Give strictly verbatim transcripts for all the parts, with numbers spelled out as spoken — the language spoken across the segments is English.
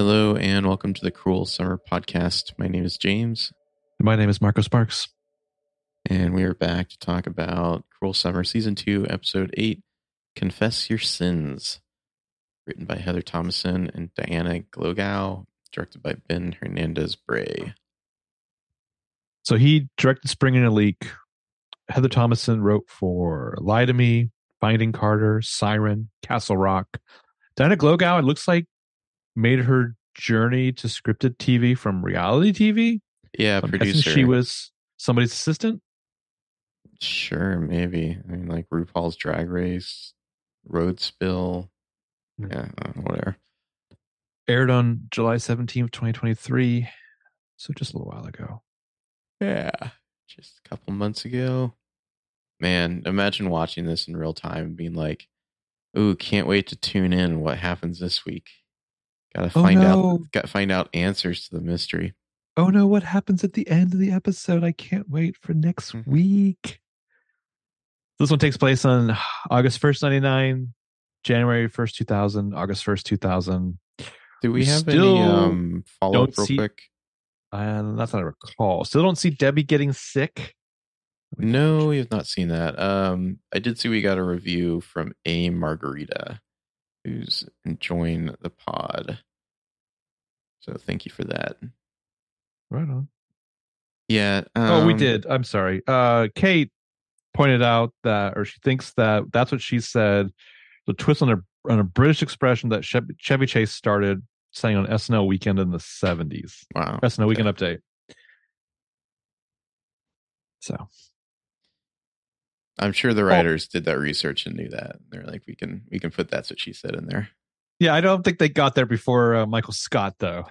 Hello and welcome to the Cruel Summer Podcast. My name is James. My name is Marco Sparks. And we are back to talk about Cruel Summer Season two, Episode eight, Confess Your Sins. Written by Heather Thomason and Diana Glogow. Directed by Ben Hernandez-Bray. So he directed Spring in a Leak. Heather Thomason wrote for Lie to Me, Finding Carter, Siren, Castle Rock. Diana Glogow, it looks like, made her journey to scripted T V from reality T V. Yeah, I'm producer. She was somebody's assistant. Sure, maybe. I mean, like RuPaul's Drag Race, Road Spill. Yeah, uh, whatever. Aired on July seventeenth, twenty twenty-three. So just a little while ago. Yeah, just a couple months ago. Man, imagine watching this in real time and being like, ooh, can't wait to tune in. What happens this week? Gotta find oh, no. out gotta find out answers to the mystery. Oh no, what happens at the end of the episode? I can't wait for next mm-hmm. week. This one takes place on August first, ninety-nine, January first, two thousand, August first, two thousand. Do we, we have any um, follow-up real see, quick? Uh, that's not a recall. Still don't see Debbie getting sick? No, we have not seen that. Um, I did see we got a review from A. Margarita, who's enjoying the pod. So thank you for that. Right on. Yeah. Um, oh, we did. I'm sorry. Uh, Kate pointed out that, or she thinks that that's what she said. The twist on a on a British expression that Chevy, Chevy Chase started saying on S N L Weekend in the seventies. Wow. S N L Weekend Update. So. I'm sure the writers oh. did that research and knew that. They're like, we can we can put that's what she said in there. Yeah, I don't think they got there before uh, Michael Scott, though.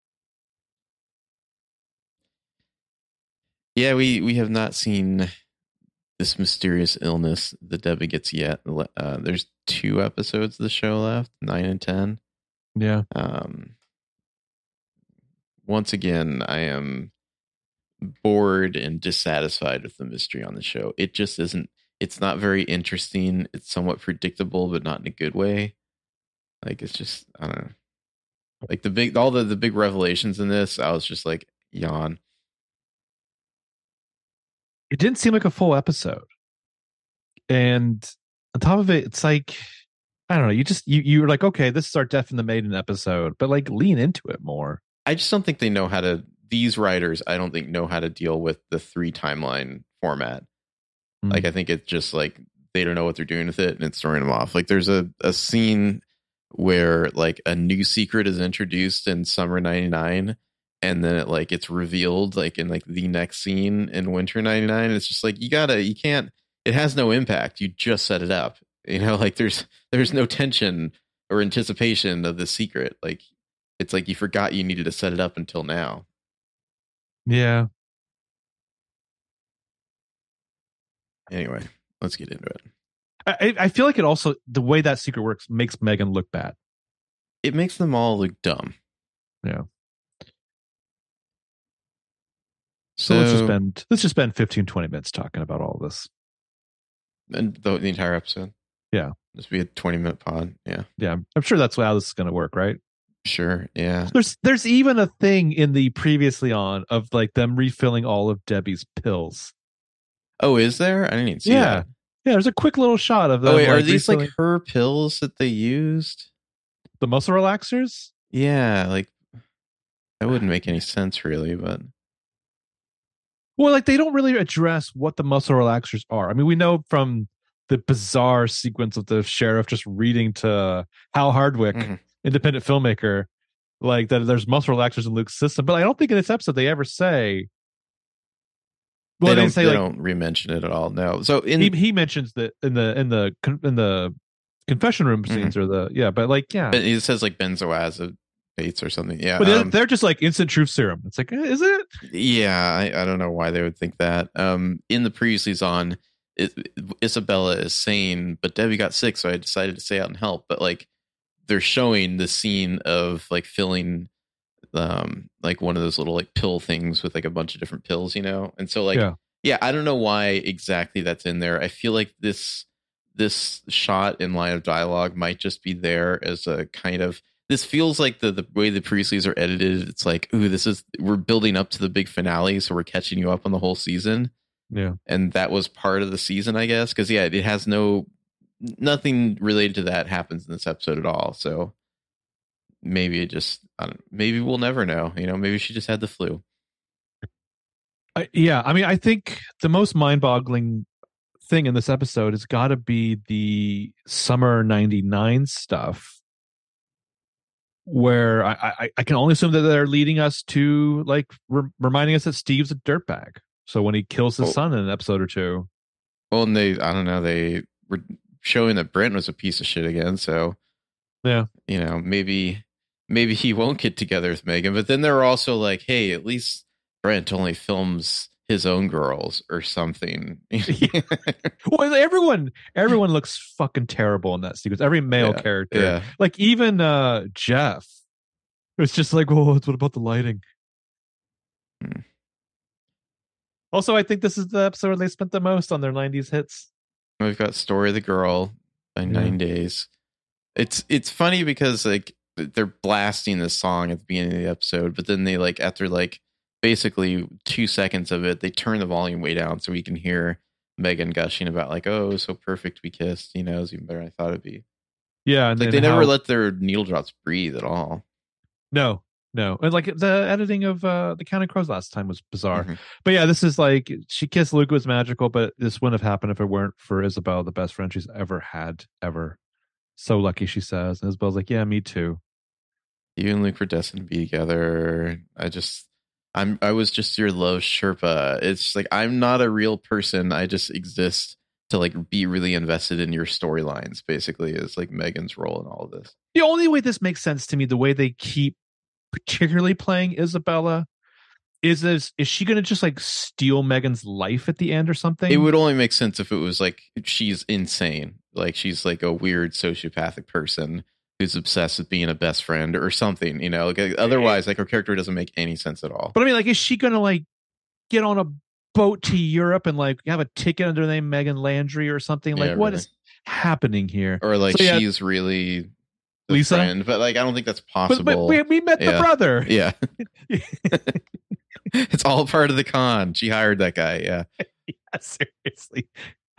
Yeah, we, we have not seen this mysterious illness that Debbie gets yet. Uh, there's two episodes of the show left, nine and ten. Yeah. Um. Once again, I am bored and dissatisfied with the mystery on the show. It just isn't. It's not very interesting. It's somewhat predictable, but not in a good way. Like it's just, I don't know. Like the big, all the, the big revelations in this, I was just like, yawn. It didn't seem like a full episode. And on top of it, it's like, I don't know, you just, you, you were like, okay, this is our Death in the Maiden episode, but like lean into it more. I just don't think they know how to, these writers, I don't think know how to deal with the three timeline format. Mm. Like, I think it's just like, they don't know what they're doing with it and it's throwing them off. Like there's a, a scene where like a new secret is introduced in summer ninety-nine and then it like it's revealed like in like the next scene in winter ninety-nine. It's just like, you gotta, you can't, it has no impact. You just set it up, you know, like there's, there's no tension or anticipation of the secret. Like it's like you forgot you needed to set it up until now. Yeah. Anyway, let's get into it. I, I feel like it also, the way that secret works makes Megan look bad. It makes them all look dumb. Yeah. So, so let's just spend let's just spend fifteen, twenty minutes talking about all of this. And the, the entire episode? Yeah. This will be a twenty minute pod. Yeah. Yeah. I'm sure that's how this is going to work, right? Sure. Yeah. There's there's even a thing in the previously on of like them refilling all of Debbie's pills. Oh, is there? I didn't even see yeah. that. Yeah, there's a quick little shot of them. Oh, wait, like, are these refilling... like her pills that they used? The muscle relaxers? Yeah, like that wouldn't make any sense really, but well, like they don't really address what the muscle relaxers are. I mean, we know from the bizarre sequence of the sheriff just reading to Hal Hardwick, mm-hmm. independent filmmaker, like that there's muscle relaxers in Luke's system. But I don't think in this episode they ever say. Well, they don't, say, they like, don't re-mention it at all. No. So in he, he mentions that in the in the in the confession room scenes mm-hmm. or the yeah, but like yeah, but it says like benzoazepates or something. Yeah, but they're, um, they're just like instant truth serum. It's like, is it? Yeah, I, I don't know why they would think that. Um, in the previously on, it, Isabella is sane, but Debbie got sick, so I decided to stay out and help. But like, they're showing the scene of like filling. Um, like one of those little like pill things with like a bunch of different pills, you know? And so like, yeah. yeah, I don't know why exactly that's in there. I feel like this, this shot in line of dialogue might just be there as a kind of, this feels like the the way the Priestley's are edited. It's like, ooh, this is we're building up to the big finale, so we're catching you up on the whole season. Yeah, and that was part of the season, I guess, because yeah, it has no nothing related to that happens in this episode at all. So maybe it just I don't, maybe we'll never know. You know, maybe she just had the flu. uh, yeah. I mean, I think the most mind-boggling thing in this episode has got to be the summer ninety-nine stuff, where I, I I can only assume that they're leading us to like re- reminding us that Steve's a dirtbag. So when he kills his Oh. son in an episode or two, Well, and they I don't know they were showing that Brent was a piece of shit again. So yeah, you know maybe maybe he won't get together with Megan. But then they're also like, hey, at least Brent only films his own girls or something. well, everyone everyone looks fucking terrible in that sequence. Every male Yeah, character, yeah. like even uh Jeff, it's just like, well, what about the lighting? Hmm. Also, I think this is the episode where they spent the most on their nineties hits. We've got Story of the Girl by Yeah. Nine Days. It's it's funny because like they're blasting this song at the beginning of the episode, but then they like after like basically two seconds of it, they turn the volume way down so we can hear Megan gushing about like, oh, it was so perfect we kissed, you know, it was even better than I thought it'd be. Yeah, and Like then they never how- let their needle drops breathe at all. no, no, and like the editing of uh the Counting Crows last time was bizarre. Mhm. But yeah, this is like she kissed Luke was magical, but this wouldn't have happened if it weren't for Isabel, the best friend she's ever had, ever. So lucky, she says. And Isabel's like, yeah, me too. You and Luke were destined to be together. I just I'm I was just your love Sherpa. It's just like I'm not a real person. I just exist to like be really invested in your storylines, basically, is like Megan's role in all of this. The only way this makes sense to me, the way they keep particularly playing Isabella, is is, is she going to just like steal Megan's life at the end or something? It would only make sense if it was like she's insane. Like she's like a weird sociopathic person who's obsessed with being a best friend or something, you know, like otherwise like her character doesn't make any sense at all. But I mean, like, is she going to like get on a boat to Europe and like have a ticket under the name Megan Landry or something? Like, Yeah, what really. is happening here? Or like So, yeah, she's really the Lisa? friend, but like I don't think that's but, possible. but we, we met the Yeah. brother. Yeah. It's all part of the con. She hired that guy. Yeah. Yeah, seriously.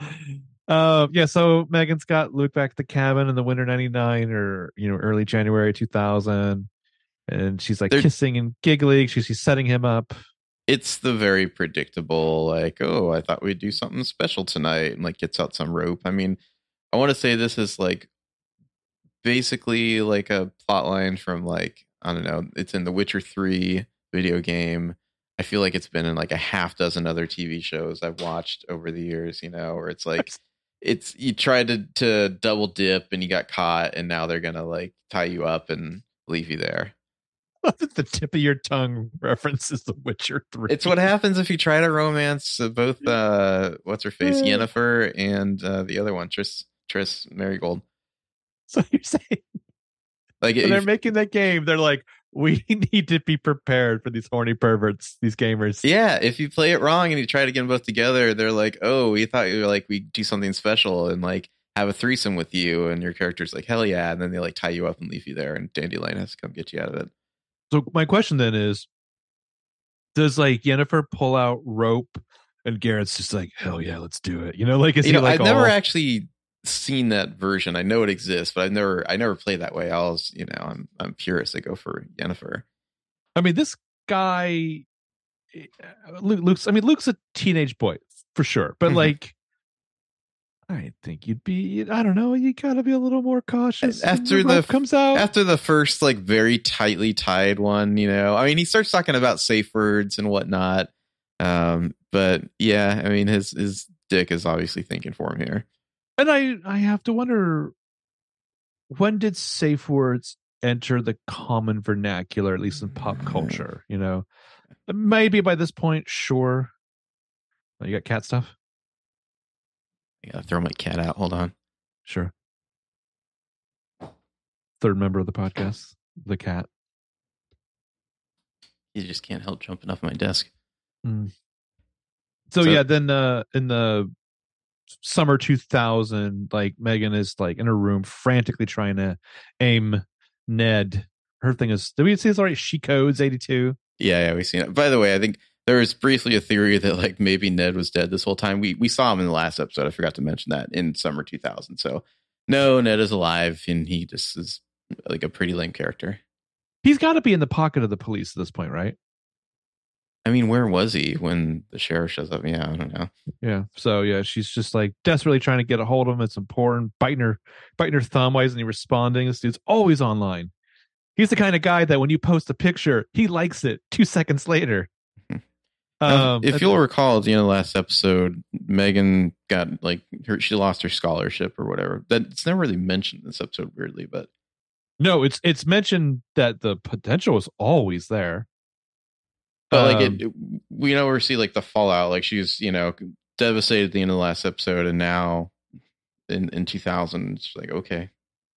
Uh, yeah, so Megan's got Luke back at the cabin in the winter ninety-nine or, you know, early January two thousand. And she's like They're- kissing and giggling. She's, she's setting him up. It's the very predictable, like, oh, I thought we'd do something special tonight, and like gets out some rope. I mean, I want to say this is like basically like a plot line from like, I don't know, it's in the Witcher three video game. I feel like it's been in like a half dozen other T V shows I've watched over the years, you know, where it's like it's you tried to to double dip and you got caught, and now they're gonna like tie you up and leave you there. The tip of your tongue references The Witcher three. It's what happens if you try to romance uh, both uh what's her face, Yennefer, and uh, the other one, Tris Tris Marigold. So you're saying Like when they're if- making that game, they're like, we need to be prepared for these horny perverts, these gamers. yeah, if you play it wrong and you try to get them both together, they're like, oh, we thought you were like we do something special and like have a threesome with you, and your character's like, hell yeah, and then they like tie you up and leave you there, and Dandelion has to come get you out of it. So my question then is, does like Yennefer pull out rope and Garrett's just like, hell yeah, let's do it? You know, like is You he know, like I've never all- actually seen that version. I know it exists, but I've never I never played that way. I was, you know, I'm I'm purist. I go for Yennefer. I mean, this guy, uh, Luke, Luke's. I mean, Luke's a teenage boy for sure, but Mhm. like, I think you'd be. I don't know. You gotta be a little more cautious when After the the- rope comes out. After the first like very tightly tied one, you know, I mean, he starts talking about safe words and whatnot. Um, but yeah, I mean, his his dick is obviously thinking for him here. And I, I have to wonder, when did safe words enter the common vernacular, at least in pop culture? You know, maybe by this point, sure. Oh, you got cat stuff? I gotta throw my cat out. Hold on. Sure. Third member of the podcast, the cat. You just can't help jumping off my desk. Mm. So, So- yeah, then uh, in the summer two thousand, like Megan is like in her room frantically trying to aim Ned. Her thing is, did we see this already? She codes eighty-two. Yeah, yeah, we've seen it. By the way, I think there was briefly a theory that like maybe Ned was dead this whole time. We we saw him in the last episode. I forgot to mention that in summer two thousand. So no, Ned is alive, and he just is like a pretty lame character. He's got to be in the pocket of the police at this point, right? I mean, where was he when the sheriff shows up? Yeah, I don't know. Yeah. So yeah, she's just like desperately trying to get a hold of him. It's important. Biting her, biting her thumb. Why isn't he responding? This dude's always online. He's the kind of guy that when you post a picture, he likes it two seconds later. Now, um, if you'll recall, at the end of the last episode, Megan got like her, she lost her scholarship or whatever. That's never really mentioned in this episode, weirdly, but no, it's it's mentioned that the potential is always there. But like um, it, we never see like the fallout. Like she's, you know, devastated at the end of the last episode, and now in in two thousand, it's like okay.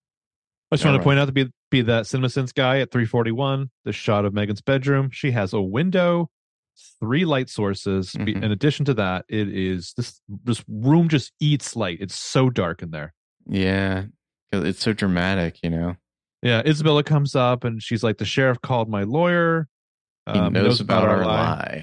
I just want to point out to be be that CinemaSins guy at three forty-one. The shot of Megan's bedroom. She has a window, three light sources. Mm-hmm. In addition to that, it is this this room just eats light. It's so dark in there. Yeah, it's so dramatic, you know. Yeah, Isabella comes up and she's like, "The sheriff called my lawyer. He um, knows, knows about, about our lie." lie.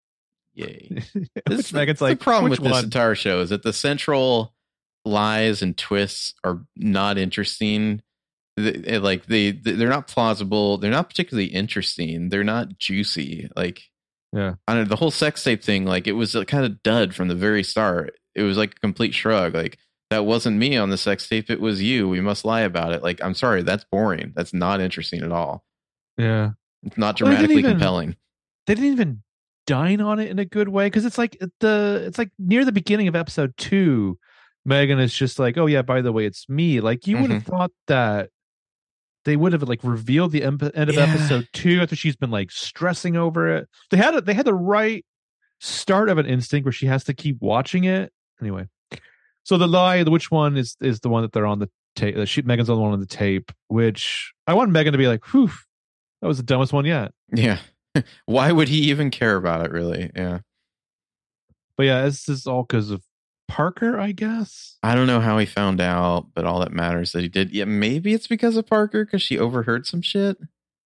Yay! This, Megan's like, the problem with one? This entire show is that the central lies and twists are not interesting. They, like they they're not plausible. They're not particularly interesting. They're not juicy. Like yeah, I don't know, the whole sex tape thing. Like it was a kind of dud from the very start. It was like a complete shrug. Like that wasn't me on the sex tape. It was you. We must lie about it. Like I'm sorry, that's boring. That's not interesting at all. Yeah, it's not dramatically even, compelling. They didn't even dine on it in a good way because it's like the it's like near the beginning of episode two. Megan is just like, oh yeah, by the way, it's me. Like you mm-hmm. would have thought that they would have like revealed the end of yeah. episode two after she's been like stressing over it. They had a, they had the right start of an instinct where she has to keep watching it anyway. So the lie, which one is is the one that they're on the tape? Uh, she Megan's on the one on the tape, which I want Megan to be like, whew, that was the dumbest one yet. Yeah, why would he even care about it? Really? Yeah. But yeah, this is all because of Parker, I guess. I don't know how he found out, but all that matters is that he did. Yeah, maybe it's because of Parker because she overheard some shit.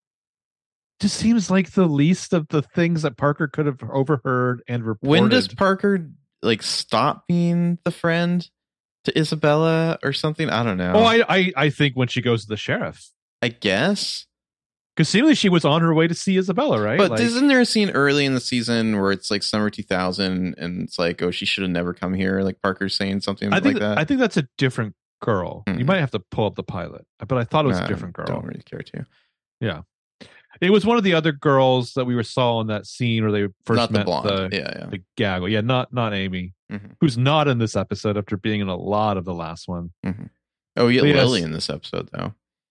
Just seems like the least of the things that Parker could have overheard and reported. When does Parker like stop being the friend to Isabella or something? I don't know. Oh, I I, I think when she goes to the sheriff. I guess. Because seemingly she was on her way to see Isabella, right? But like, isn't there a scene early in the season where it's like summer two thousand and it's like, oh, she should have never come here? Like Parker's saying something I think like that. I think that's a different girl. Mm-hmm. You might have to pull up the pilot, but I thought it was uh, a different girl. Don't really care to. Yeah. It was one of the other girls that we were saw in that scene where they first not met the, blonde. the, yeah, yeah. the gaggle. Yeah, not not Amy, mm-hmm. who's not in this episode after being in a lot of the last one. Mm-hmm. Oh, yeah, Lily yes. in this episode, though.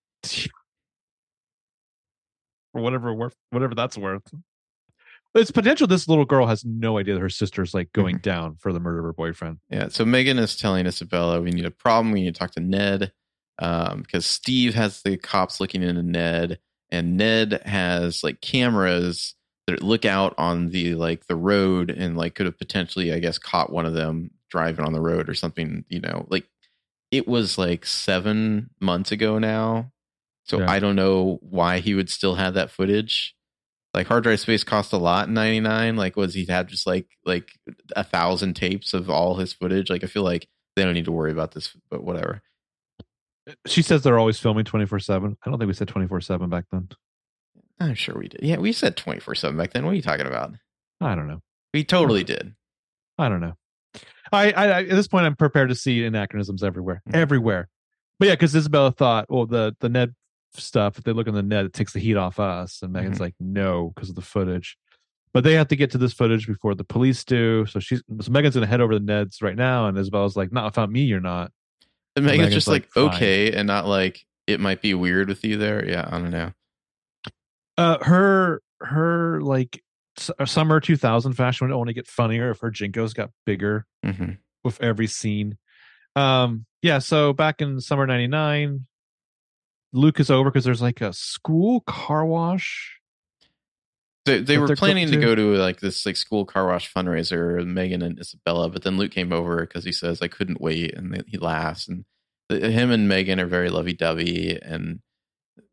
For whatever worth, whatever that's worth. It's potential this little girl has no idea that her sister's like going mm-hmm. down for the murder of her boyfriend. Yeah, so Megan is telling Isabella, we need a problem. We need to talk to Ned um, because Steve has the cops looking into Ned, and Ned has like cameras that look out on the like the road and like could have potentially, I guess, caught one of them driving on the road or something. You know, like it was like seven months ago now. So yeah. I don't know why he would still have that footage. Like hard drive space cost a lot in ninety-nine. Like was he have just like like a thousand tapes of all his footage? Like I feel like they don't need to worry about this, but whatever. She says they're always filming twenty-four seven. I don't think we said twenty-four seven back then. I'm sure we did. Yeah, we said twenty-four seven back then. What are you talking about? I don't know. We totally did. I don't know. I, I at this point I'm prepared to see anachronisms everywhere. Mm-hmm. Everywhere. But yeah, because Isabella thought, well, the the Ned stuff, if they look on the net, it takes the heat off us. And Megan's mm-hmm. like, no, because of the footage. But they have to get to this footage before the police do. So she's so Megan's gonna head over to Ned's right now, and Isabella's like, no, if not me, you're not. And Megan's, Megan's just like, like okay, and not like it might be weird with you there. Yeah, I don't know. Uh, her her like summer two thousand fashion would only get funnier if her jinkos got bigger mm-hmm. with every scene. Um, yeah. So back in summer ninety-nine, Luke is over because there's like a school car wash. They they were planning to. to go to like this like school car wash fundraiser, Megan and Isabella, but then Luke came over because he says I couldn't wait, and he laughs. And the, him and Megan are very lovey dovey, and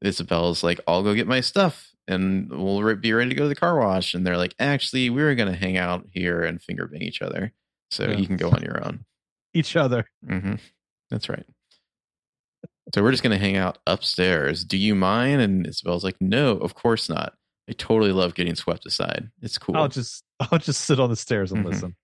Isabella's like, I'll go get my stuff and we'll be ready to go to the car wash. And they're like, actually, we were going to hang out here and finger bang each other. So yeah. You can go on your own. Each other. Mm-hmm. That's right. So we're just going to hang out upstairs. Do you mind? And Isabella's like, no, of course not. I totally love getting swept aside. It's cool. I'll just, I'll just sit on the stairs and mm-hmm. listen.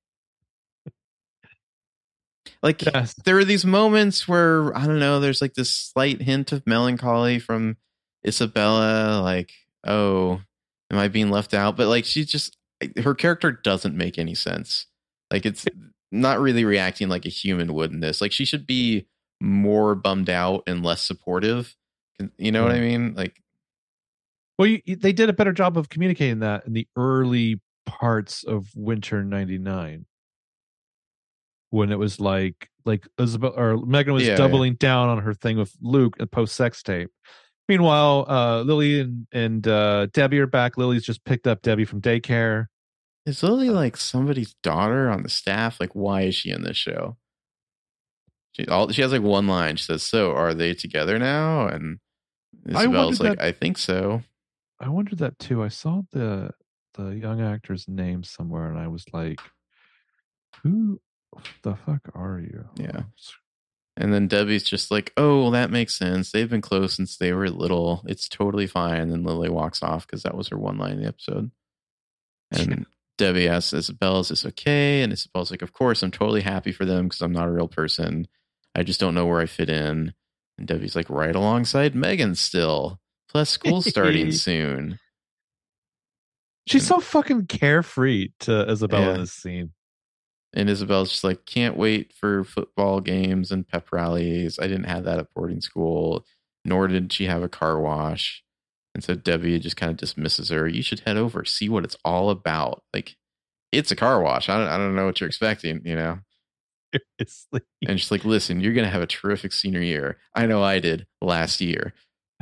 Like yes. There are these moments where, I don't know, there's like this slight hint of melancholy from Isabella. Like, oh, am I being left out? But like, she just, her character doesn't make any sense. Like it's not really reacting like a human would in this. Like she should be more bummed out and less supportive. You know yeah. what I mean? Like, well, you, they did a better job of communicating that in the early parts of Winter ninety-nine. When it was like, like Isabel or Megan was yeah, doubling yeah. down on her thing with Luke and post sex tape. Meanwhile, uh, Lily and, and uh, Debbie are back. Lily's just picked up Debbie from daycare. Is Lily like somebody's daughter on the staff? Like, why is she in this show? She all she has like one line. She says, "So are they together now?" And Isabel's like, that, "I think so." I wondered that too. I saw the the young actor's name somewhere, and I was like, "Who the fuck are you?" Yeah. And then Debbie's just like, "Oh, well, that makes sense. They've been close since they were little. It's totally fine." And then Lily walks off because that was her one line in the episode. And Debbie asks Isabel, "Is this okay?" And Isabel's like, "Of course, I'm totally happy for them because I'm not a real person. I just don't know where I fit in." And Debbie's like, "Right alongside Megan still. Plus, school's starting soon." She's and, so fucking carefree to Isabel yeah. in this scene. And Isabel's just like, "Can't wait for football games and pep rallies. I didn't have that at boarding school, nor did she have a car wash." And so Debbie just kind of dismisses her. "You should head over, see what it's all about. Like, it's a car wash. I don't, I don't know what you're expecting, you know?" Seriously. And she's like, "Listen, you're going to have a terrific senior year. I know I did last year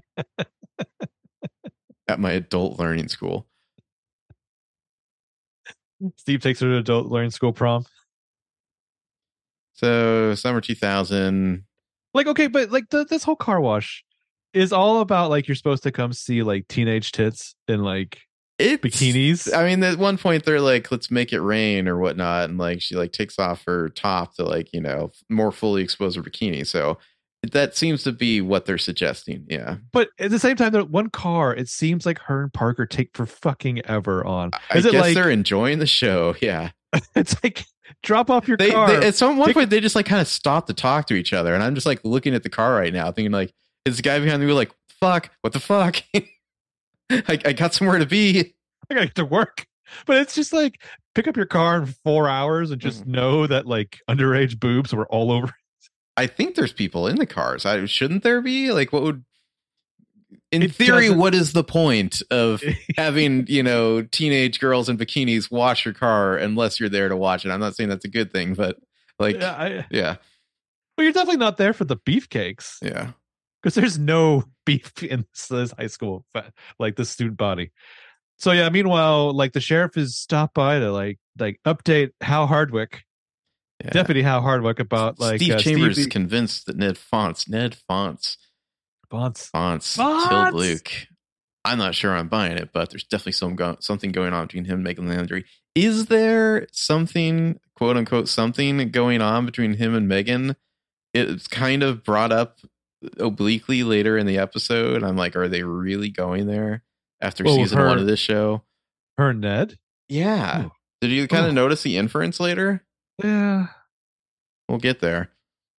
at my adult learning school." Steve takes her to adult learning school prom. So summer two thousand. Like, okay, but like the, this whole car wash is all about like you're supposed to come see like teenage tits in like it's, bikinis. I mean, at one point they're like, "Let's make it rain" or whatnot, and like she like takes off her top to like, you know, more fully expose her bikini. So that seems to be what they're suggesting. Yeah, but at the same time, that one car, it seems like her and Parker take for fucking ever on. Is I it guess like, they're enjoying the show. Yeah, it's like drop off your they, car. They, at some one point, they just like kind of stop to talk to each other, and I'm just like looking at the car right now, thinking like, is the guy behind the wheel like, "Fuck, what the fuck? I, I got somewhere to be. I gotta get to work." But it's just like pick up your car in four hours and just mm-hmm. know that like underage boobs were all over. I think there's people in the cars. I shouldn't there be? Like, what would, in it theory, what is the point of having, you know, teenage girls in bikinis wash your car unless you're there to watch it? I'm not saying that's a good thing, but like, yeah. I, yeah. Well, you're definitely not there for the beefcakes. Yeah. Because there's no beef in this, this high school, like the student body. So yeah, meanwhile, like the sheriff is stopped by to like, like update Hal Hardwick. Yeah. Deputy Hal Hardwick about like Steve uh, Chambers Steve... is convinced that Ned Fonts, Ned Fonts, Fonts, Fonts, Fonts killed Luke. I'm not sure I'm buying it, but there's definitely some go- something going on between him and Megan Landry. Is there something, quote unquote, something going on between him and Megan? It's kind of brought up obliquely later in the episode. I'm like, are they really going there after well, season her, one of this show? Her and Ned? Yeah. Ooh. Did you kind of notice the inference later? Yeah, we'll get there.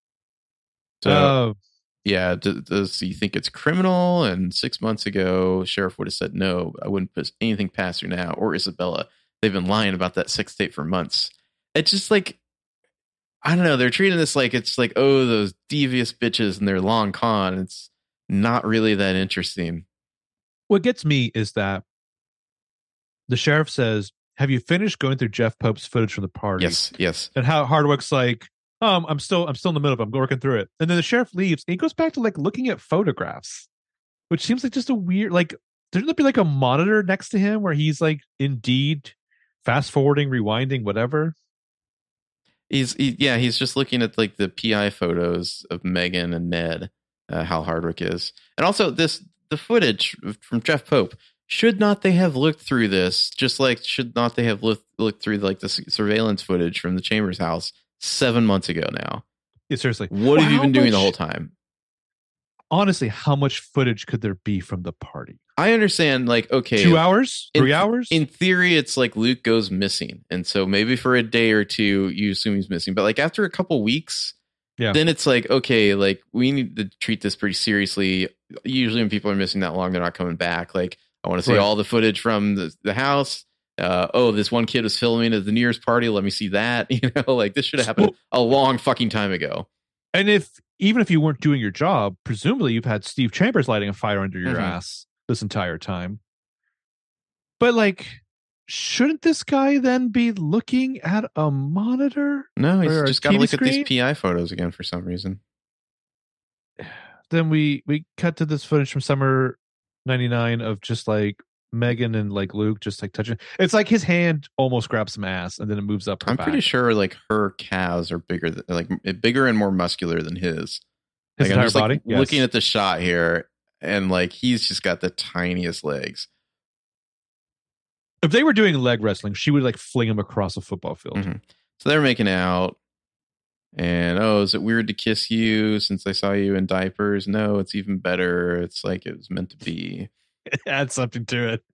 So, uh, yeah, does, does he think it's criminal? And six months ago, sheriff would have said no. I wouldn't put anything past her now, or Isabella. They've been lying about that sex tape for months. It's just like, I don't know. They're treating this like it's like, oh, those devious bitches and their long con. It's not really that interesting. What gets me is that the sheriff says, "Have you finished going through Jeff Pope's footage from the party?" Yes, yes. And how Hardwick's like, um, I'm still, I'm still in the middle of it. I'm working through it. And then the sheriff leaves. And he goes back to like looking at photographs, which seems like just a weird, like, there'd be like a monitor next to him where he's like, indeed, fast forwarding, rewinding, whatever. He's, he, yeah, he's just looking at like the P I photos of Megan and Ned. Uh, Hal Hardwick is, and also this the footage from Jeff Pope. Should not they have looked through this? Just like should not they have looked looked through like the surveillance footage from the Chambers house seven months ago now? Yeah, seriously. What well, have you been doing much, the whole time? Honestly, how much footage could there be from the party? I understand, like, okay, two hours, three in, hours. In theory, it's like Luke goes missing, and so maybe for a day or two, you assume he's missing. But like after a couple weeks, yeah, then it's like, okay, like we need to treat this pretty seriously. Usually, when people are missing that long, they're not coming back. Like, I want to see right. all the footage from the, the house. Uh, oh, this one kid was filming at the New Year's party. Let me see that. You know, like this should have happened well, a long fucking time ago. And if even if you weren't doing your job, presumably you've had Steve Chambers lighting a fire under your mm-hmm. ass this entire time. But like, shouldn't this guy then be looking at a monitor? No, he's just got to look screen? at these P I photos again for some reason. Then we we cut to this footage from summer ninety-nine of just like Megan and like Luke just like touching. It's like his hand almost grabs some ass and then it moves up her I'm back. pretty sure like her calves are bigger than like bigger and more muscular than his. His like, entire I'm just, body. Like, yes. Looking at the shot here, and like he's just got the tiniest legs. If they were doing leg wrestling, she would like fling him across a football field. Mm-hmm. So they're making out. And, oh, is it weird to kiss you since I saw you in diapers? No, it's even better. It's like it was meant to be. Add something to it.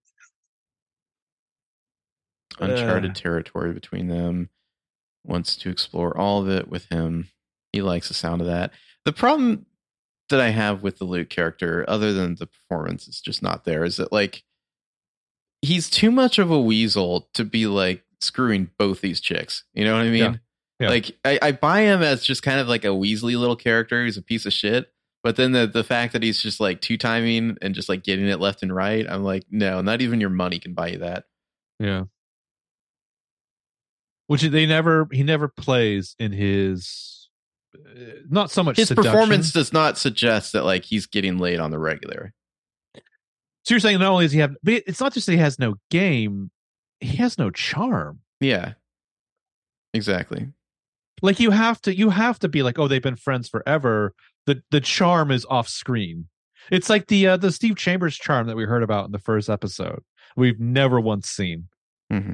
Uncharted uh. territory between them. Wants to explore all of it with him. He likes the sound of that. The problem that I have with the Luke character, other than the performance is just not there, is that like he's too much of a weasel to be like screwing both these chicks. You know what I mean? Yeah. Yeah. Like I, I buy him as just kind of like a Weasley little character. He's a piece of shit. But then the, the fact that he's just like two timing and just like getting it left and right, I'm like, no, not even your money can buy you that. Yeah. Which they never, he never plays in his, uh, not so much his seduction. Performance does not suggest that like he's getting laid on the regular. So you're saying not only does he have, but it's not just that he has no game, he has no charm. Yeah, exactly. Like you have to, you have to be like, oh, they've been friends forever. The the charm is off screen. It's like the uh, the Steve Chambers charm that we heard about in the first episode. We've never once seen. Mm-hmm.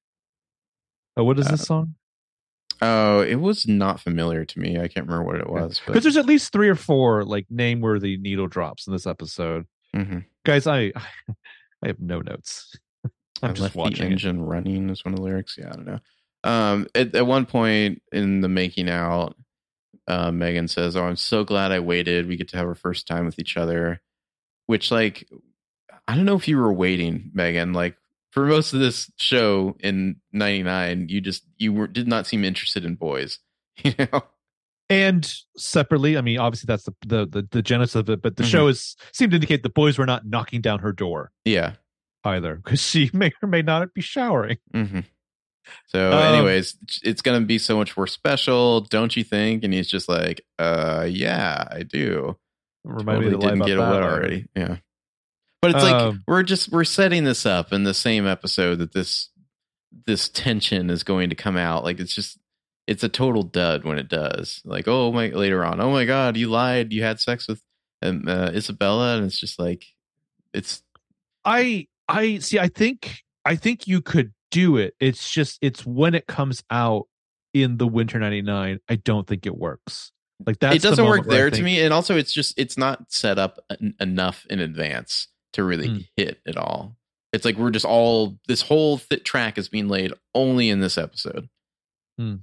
Oh, what is uh, this song? Oh, it was not familiar to me. I can't remember what it was. Because there's at least three or four like name-worthy needle drops in this episode. Mm-hmm. Guys, I I have no notes. I'm I just left watching the engine it. running is one of the lyrics. Yeah, I don't know. Um, at, at one point in the making out, uh, Megan says, "Oh, I'm so glad I waited. We get to have our first time with each other." Which, like, I don't know if you were waiting, Megan. Like, for most of this show in ninety-nine, you just you were did not seem interested in boys, you know. And separately, I mean, obviously that's the the the, the genesis of it, but the mm-hmm. show is seemed to indicate the boys were not knocking down her door. Yeah, either because she may or may not be showering. Mm-hmm. So, um, anyways, it's going to be so much more special, don't you think? And he's just like, uh, yeah, I do. Remind totally me to didn't get it wet already. Yeah. But it's um, like, we're just, we're setting this up in the same episode that this, this tension is going to come out. Like, it's just, it's a total dud when it does. Like, oh my, later on, oh my God, you lied. You had sex with um, uh, Isabella. And it's just like, it's. I, I see, I think, I think you could do it. It's just it's when it comes out in the winter ninety-nine, I don't think it works. Like that, it doesn't work there to me. And also, it's just it's not set up en- enough in advance to really mm. hit at all. It's like we're just all this whole th- track is being laid only in this episode. Mm.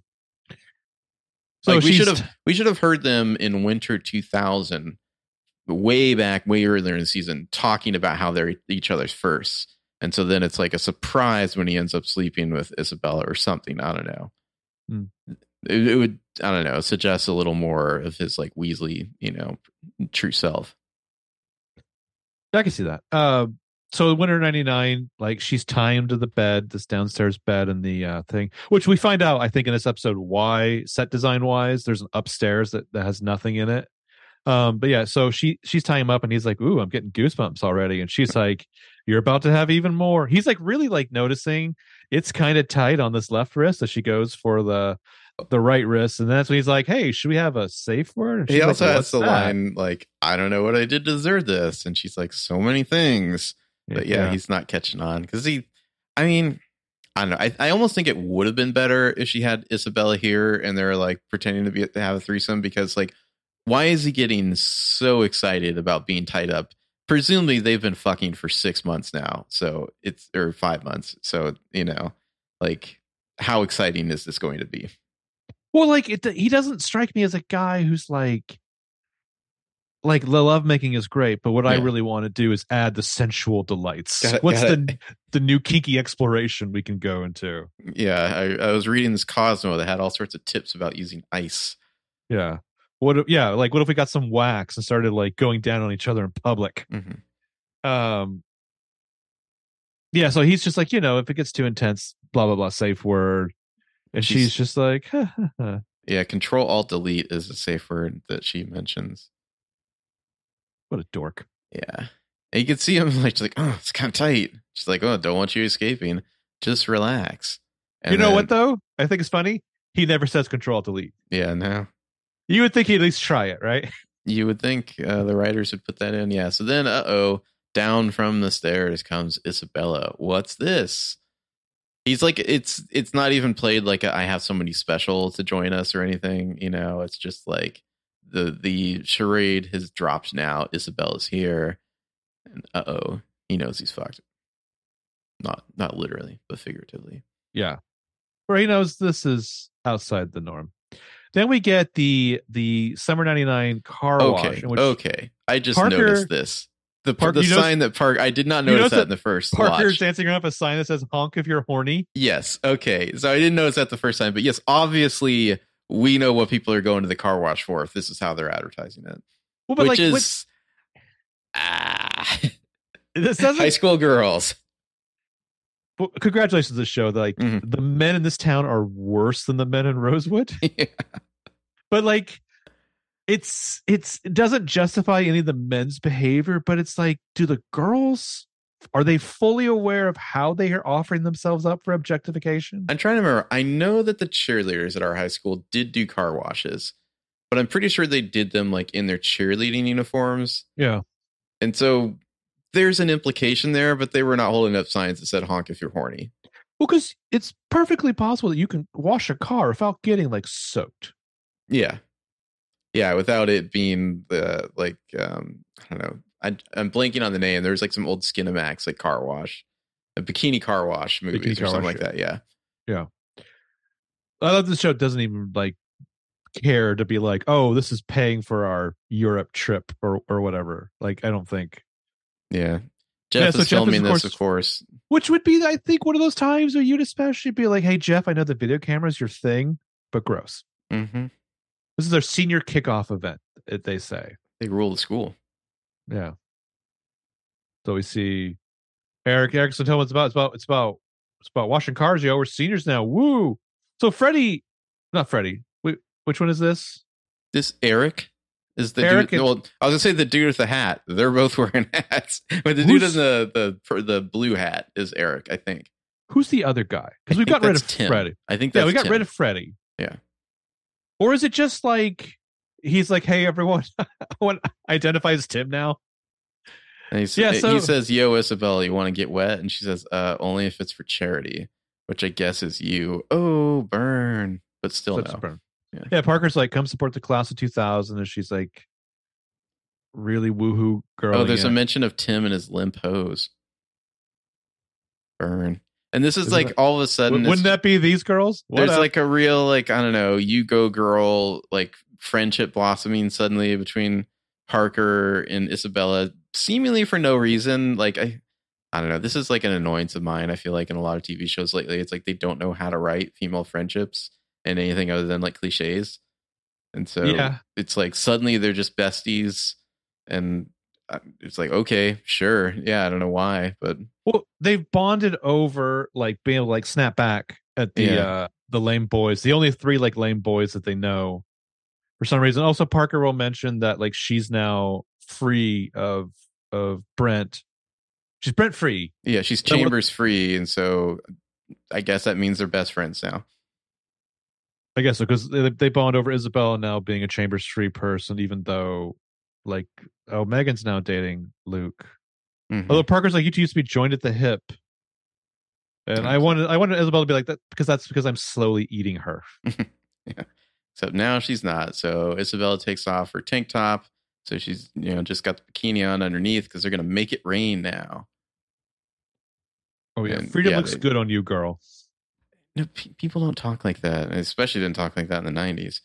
So like we should have t- we should have heard them in winter two thousand, way back, way earlier in the season, talking about how they're each other's first. And so then it's like a surprise when he ends up sleeping with Isabella or something. I don't know. Hmm. It, it would, I don't know, suggest a little more of his like Weasley, you know, true self. I can see that. Uh, so winter ninety-nine, like she's tied to the bed, this downstairs bed and the uh, thing, which we find out, I think, in this episode, why set design wise, there's an upstairs that, that has nothing in it. Um, but yeah, so she she's tying him up and he's like, ooh, I'm getting goosebumps already. And she's like, you're about to have even more. He's like really like noticing it's kind of tight on this left wrist as she goes for the the right wrist, and that's when he's like, "Hey, should we have a safe word?" And He also like, has the that? line like, "I don't know what I did to deserve this," and she's like, "So many things." But yeah, yeah. he's not catching on because he, I mean, I don't know. I, I almost think it would have been better if she had Isabella here and they're like pretending to be to have a threesome, because like, why is he getting so excited about being tied up? Presumably they've been fucking for six months now. So it's, or five months. So, you know, like, how exciting is this going to be? Well, like it, he doesn't strike me as a guy who's like, like the lovemaking is great, but what yeah. I really want to do is add the sensual delights. Gotta, What's gotta, the the new kinky exploration we can go into? Yeah, I, I was reading this Cosmo that had all sorts of tips about using ice. Yeah. What? If, yeah, like what if we got some wax and started like going down on each other in public? Mm-hmm. Um. Yeah, so he's just like, you know, if it gets too intense, blah blah blah, safe word, and she's, she's just like, ha, ha, ha. Yeah, Control Alt Delete is a safe word that she mentions. What a dork. Yeah. And you can see him like, like, oh, it's kind of tight. She's like, oh, don't want you escaping. Just relax. And you know then, what, though? I think it's funny. He never says Control Delete. Yeah, no. You would think he'd at least try it, right? You would think uh, the writers would put that in. Yeah. So then, uh-oh, down from the stairs comes Isabella. What's this? He's like, it's it's not even played like a, I have somebody special to join us or anything. You know, it's just like, The the charade has dropped now. Isabella's here. And uh-oh. He knows he's fucked. Not not literally, but figuratively. Yeah. Or he knows this is outside the norm. Then we get the the Summer ninety-nine car okay, wash. In which okay. I just Parker, noticed this. The, Park, the sign know, that Park, I did not notice that, that in the first Parker's watch. dancing around with a sign that says honk if you're horny. Yes. Okay. So I didn't notice that the first time. But yes, obviously we know what people are going to the car wash for if this is how they're advertising it. Well, but which like, is ah, this doesn't, high school girls. Well, congratulations to the show. Like mm-hmm. the men in this town are worse than the men in Rosewood. Yeah. But like it's it's it doesn't justify any of the men's behavior, but it's like, do the girls, are they fully aware of how they are offering themselves up for objectification? I'm trying to remember. I know that the cheerleaders at our high school did do car washes, but I'm pretty sure they did them like in their cheerleading uniforms. Yeah. And so there's an implication there, but they were not holding up signs that said honk if you're horny. Well, because it's perfectly possible that you can wash a car without getting like soaked. Yeah. Yeah, without it being the like um I don't know. I, I'm blanking on the name. There's like some old Skinamax like car wash, a bikini car wash movies bikini or something wash, like that. Yeah, yeah. I love this show. Doesn't even like care to be like, oh, this is paying for our Europe trip or or whatever. Like, I don't think. Yeah, Jeff yeah, is so filming Jeff is, of this, course, of course. Which would be, I think, one of those times where you'd especially be like, hey, Jeff, I know the video camera is your thing, but gross. Mm-hmm. This is their senior kickoff event, they say. They rule the school. Yeah. So we see Eric Erickson told us about it's about it's about it's about washing cars, yo. We're seniors now. Woo. So Freddie, not Freddie. Wait, which one is this? This Eric is the Eric dude. And, well, I was gonna say the dude with the hat. They're both wearing hats. But the dude in the the the blue hat is Eric, I think. Who's the other guy? Because we got rid of Tim. Freddie. I think that's yeah, we got Tim. rid of Freddie. Yeah. Or is it just like he's like, hey, everyone, I identify as Tim now? And he's, yeah, so, he says, yo, Isabella, you want to get wet? And she says, uh, only if it's for charity, which I guess is you. Oh, burn. But still no. Burn. Yeah. yeah, Parker's like, come support the class of two thousand. And she's like, really woohoo girl. Oh, there's again. a mention of Tim and his limp hose. Burn. And this is, is like that, all of a sudden. Wouldn't that be these girls? What there's up? Like a real, like, I don't know, you go girl, like friendship blossoming suddenly between Parker and Isabella, seemingly for no reason. Like, I, I don't know. This is like an annoyance of mine. I feel like in a lot of T V shows lately, it's like they don't know how to write female friendships and anything other than like cliches. And so yeah. It's like suddenly they're just besties and it's like, okay, sure. Yeah. I don't know why, but well, they've bonded over like being able to like snap back at the, yeah. uh, the lame boys, the only three like lame boys that they know for some reason. Also, Parker will mention that like she's now free of, of Brent. She's Brent free. Yeah. She's Chambers free. And so I guess that means they're best friends now. I guess so, because they, they bond over Isabella now being a Chambers free person, even though, like, oh, Megan's now dating Luke. Mm-hmm. Although Parker's like, you two used to be joined at the hip. And I wanted I wanted Isabella to be like that because that's because I'm slowly eating her. Yeah. Except now she's not. So Isabella takes off her tank top. So she's, you know, just got the bikini on underneath because they're going to make it rain now. Oh, yeah. And, Freedom yeah, looks they, good on you, girl. No, pe- people don't talk like that. And especially didn't talk like that in the nineties.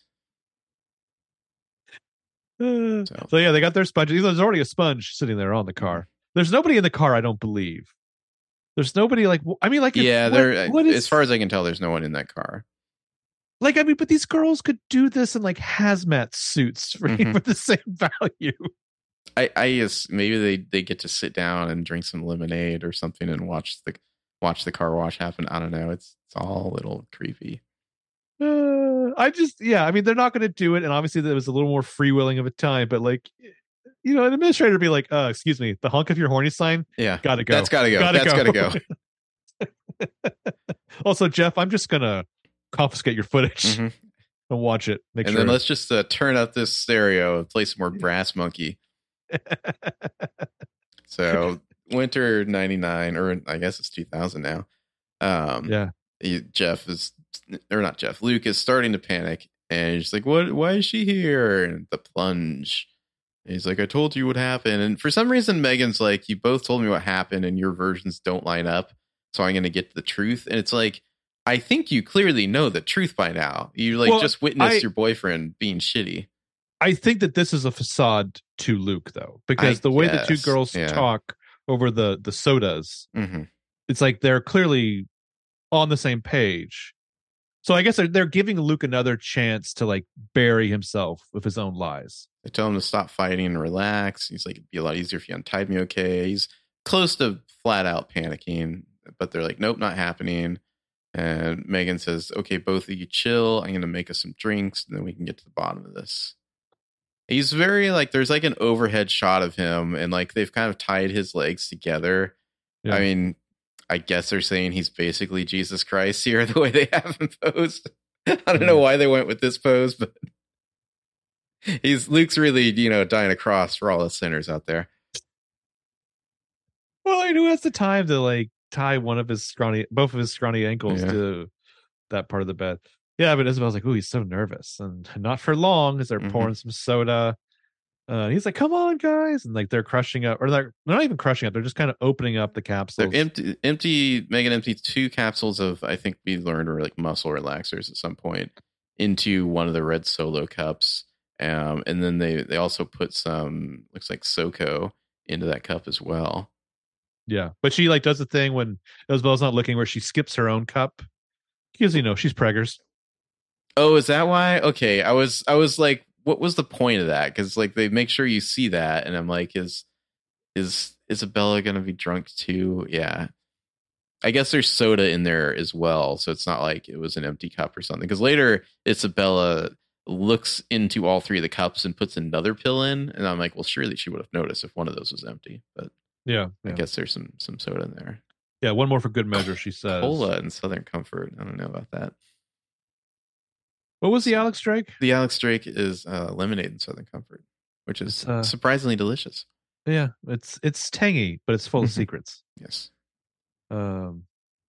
Uh, so. so, yeah, they got their sponge. There's already a sponge sitting there on the car. Mm-hmm. There's nobody in the car, I don't believe. There's nobody like, I mean, like, yeah, if, there. What, what is, as far as I can tell, there's no one in that car. Like, I mean, but these girls could do this in like hazmat suits for, mm-hmm. for the same value. I, I guess maybe they, they get to sit down and drink some lemonade or something and watch the watch the car wash happen. I don't know. It's it's all a little creepy. Uh, I just, yeah, I mean, they're not going to do it. And obviously, there was a little more freewheeling of a time, but like, you know, an administrator would be like, uh, excuse me, the honk of your horny sign. Yeah. Gotta go. That's gotta go. Gotta That's go. gotta go. Also, Jeff, I'm just going to confiscate your footage mm-hmm. and watch it. Make and sure. then let's just uh, turn up this stereo and play some more Brass Monkey. So winter ninety-nine, or I guess it's two thousand now. Um, yeah. He, Jeff is, or not Jeff, Luke is starting to panic. And he's like, what? Why is she here? And the plunge. And he's like, I told you what happened. And for some reason, Megan's like, you both told me what happened and your versions don't line up. So I'm going to get to the truth. And it's like, I think you clearly know the truth by now. You like well, just witnessed I, your boyfriend being shitty. I think that this is a facade to Luke, though, because I the way guess, the two girls yeah. talk over the, the sodas, mm-hmm. it's like they're clearly on the same page. So I guess they're, they're giving Luke another chance to like bury himself with his own lies. They tell him to stop fighting and relax. He's like, it'd be a lot easier if you untied me. Okay. He's close to flat out panicking, but they're like, nope, not happening. And Megan says, okay, both of you chill. I'm going to make us some drinks and then we can get to the bottom of this. He's very like, there's like an overhead shot of him and like they've kind of tied his legs together. Yeah. I mean, I guess they're saying he's basically Jesus Christ here, the way they have him posed. I don't know why they went with this pose, but he's Luke's really, you know, dying a cross for all the sinners out there. Well, I mean, who has the time to like tie one of his scrawny, both of his scrawny ankles yeah. to that part of the bed? Yeah, but Isabel's like, "Ooh, he's so nervous," and not for long as they're mm-hmm. pouring some soda. Uh, he's like, "Come on, guys!" And like they're crushing up, or they're, they're not even crushing up. They're just kind of opening up the capsules. They're empty, empty. Megan emptied two capsules of, I think we learned, were like muscle relaxers at some point into one of the red Solo cups, um, and then they they also put some, looks like SoCo into that cup as well. Yeah, but she like does the thing when Isabel's not looking, where she skips her own cup because you know she's preggers. Oh, is that why? Okay, I was I was like, what was the point of that? Because like they make sure you see that, and I'm like, is is Isabella gonna be drunk too? Yeah, I guess there's soda in there as well, so it's not like it was an empty cup or something. Because later Isabella looks into all three of the cups and puts another pill in, and I'm like, well, surely she would have noticed if one of those was empty. But yeah, I yeah. guess there's some some soda in there. Yeah, one more for good measure, she says. Cola and Southern Comfort. I don't know about that. What was the Alex Drake? The Alex Drake is uh, lemonade and Southern Comfort, which is uh, surprisingly delicious. Yeah, it's it's tangy, but it's full of secrets. Yes. Um.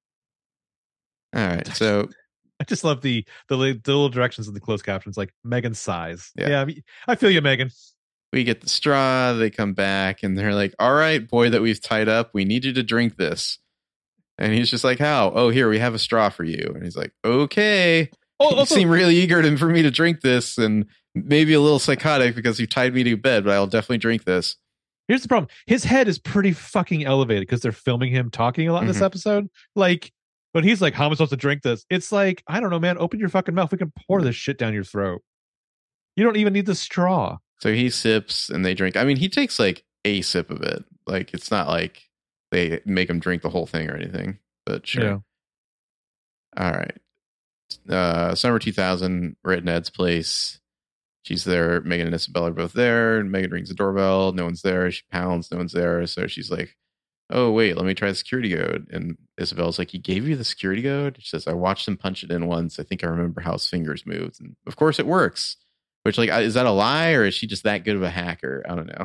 All right, so I just love the the, the little directions in the closed captions, like Megan's size. Yeah, yeah I, mean, I feel you, Megan. We get the straw. They come back and they're like, "All right, boy, that we've tied up. We need you to drink this." And he's just like, "How? Oh, here we have a straw for you." And he's like, "Okay." Oh, you also, seem really eager to, for me to drink this, and maybe a little psychotic because you tied me to bed, but I'll definitely drink this. Here's the problem. His head is pretty fucking elevated because they're filming him talking a lot in this mm-hmm. episode. Like, but he's like, how am I supposed to drink this? It's like, I don't know, man. Open your fucking mouth. We can pour this shit down your throat. You don't even need the straw. So he sips and they drink. I mean, he takes like a sip of it. Like, it's not like they make him drink the whole thing or anything, but sure. Yeah. All right. Uh, summer two thousand, we're at Ned's place. She's there. Megan and Isabella are both there. Megan rings the doorbell. No one's there. She pounds. No one's there. So she's like, oh wait, let me try the security code. And Isabel's like, he gave you the security code? She says, I watched him punch it in once. I think I remember how his fingers moved. And of course it works. Which, like, is that a lie, or is she just that good of a hacker? I don't know.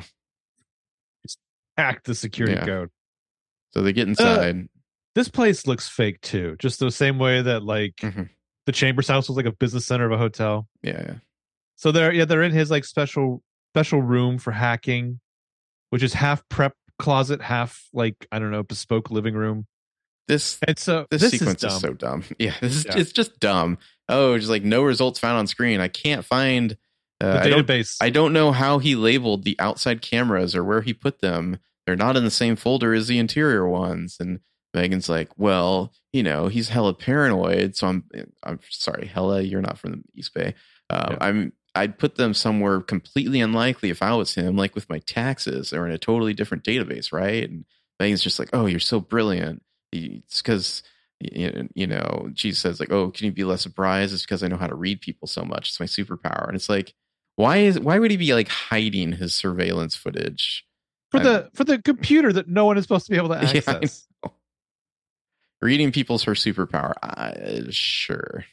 Hack the security Yeah. code. So they get inside. Uh, this place looks fake too, just the same way that like Mhm. the Chambers house was like a business center of a hotel. Yeah, yeah. So they're yeah they're in his like special special room for hacking, which is half prep closet, half like I don't know bespoke living room. This And so this, this sequence is, is so dumb. Yeah, this is Yeah. it's just dumb. Oh, just like no results found on screen. I can't find uh, the I don't, database. I don't know how he labeled the outside cameras or where he put them. They're not in the same folder as the interior ones. And Megan's like, well, you know, he's hella paranoid. So I'm I'm sorry, hella, you're not from the East Bay. Um, Yeah. I'm I'd put them somewhere completely unlikely if I was him, like with my taxes. They're in a totally different database, right? And Megan's just like, oh, you're so brilliant. It's because you know, she says like, oh, can you be less surprised? It's because I know how to read people so much. It's my superpower. And it's like, why is why would he be like hiding his surveillance footage for I'm, the for the computer that no one is supposed to be able to access? Yeah, reading people's her superpower. Uh, sure.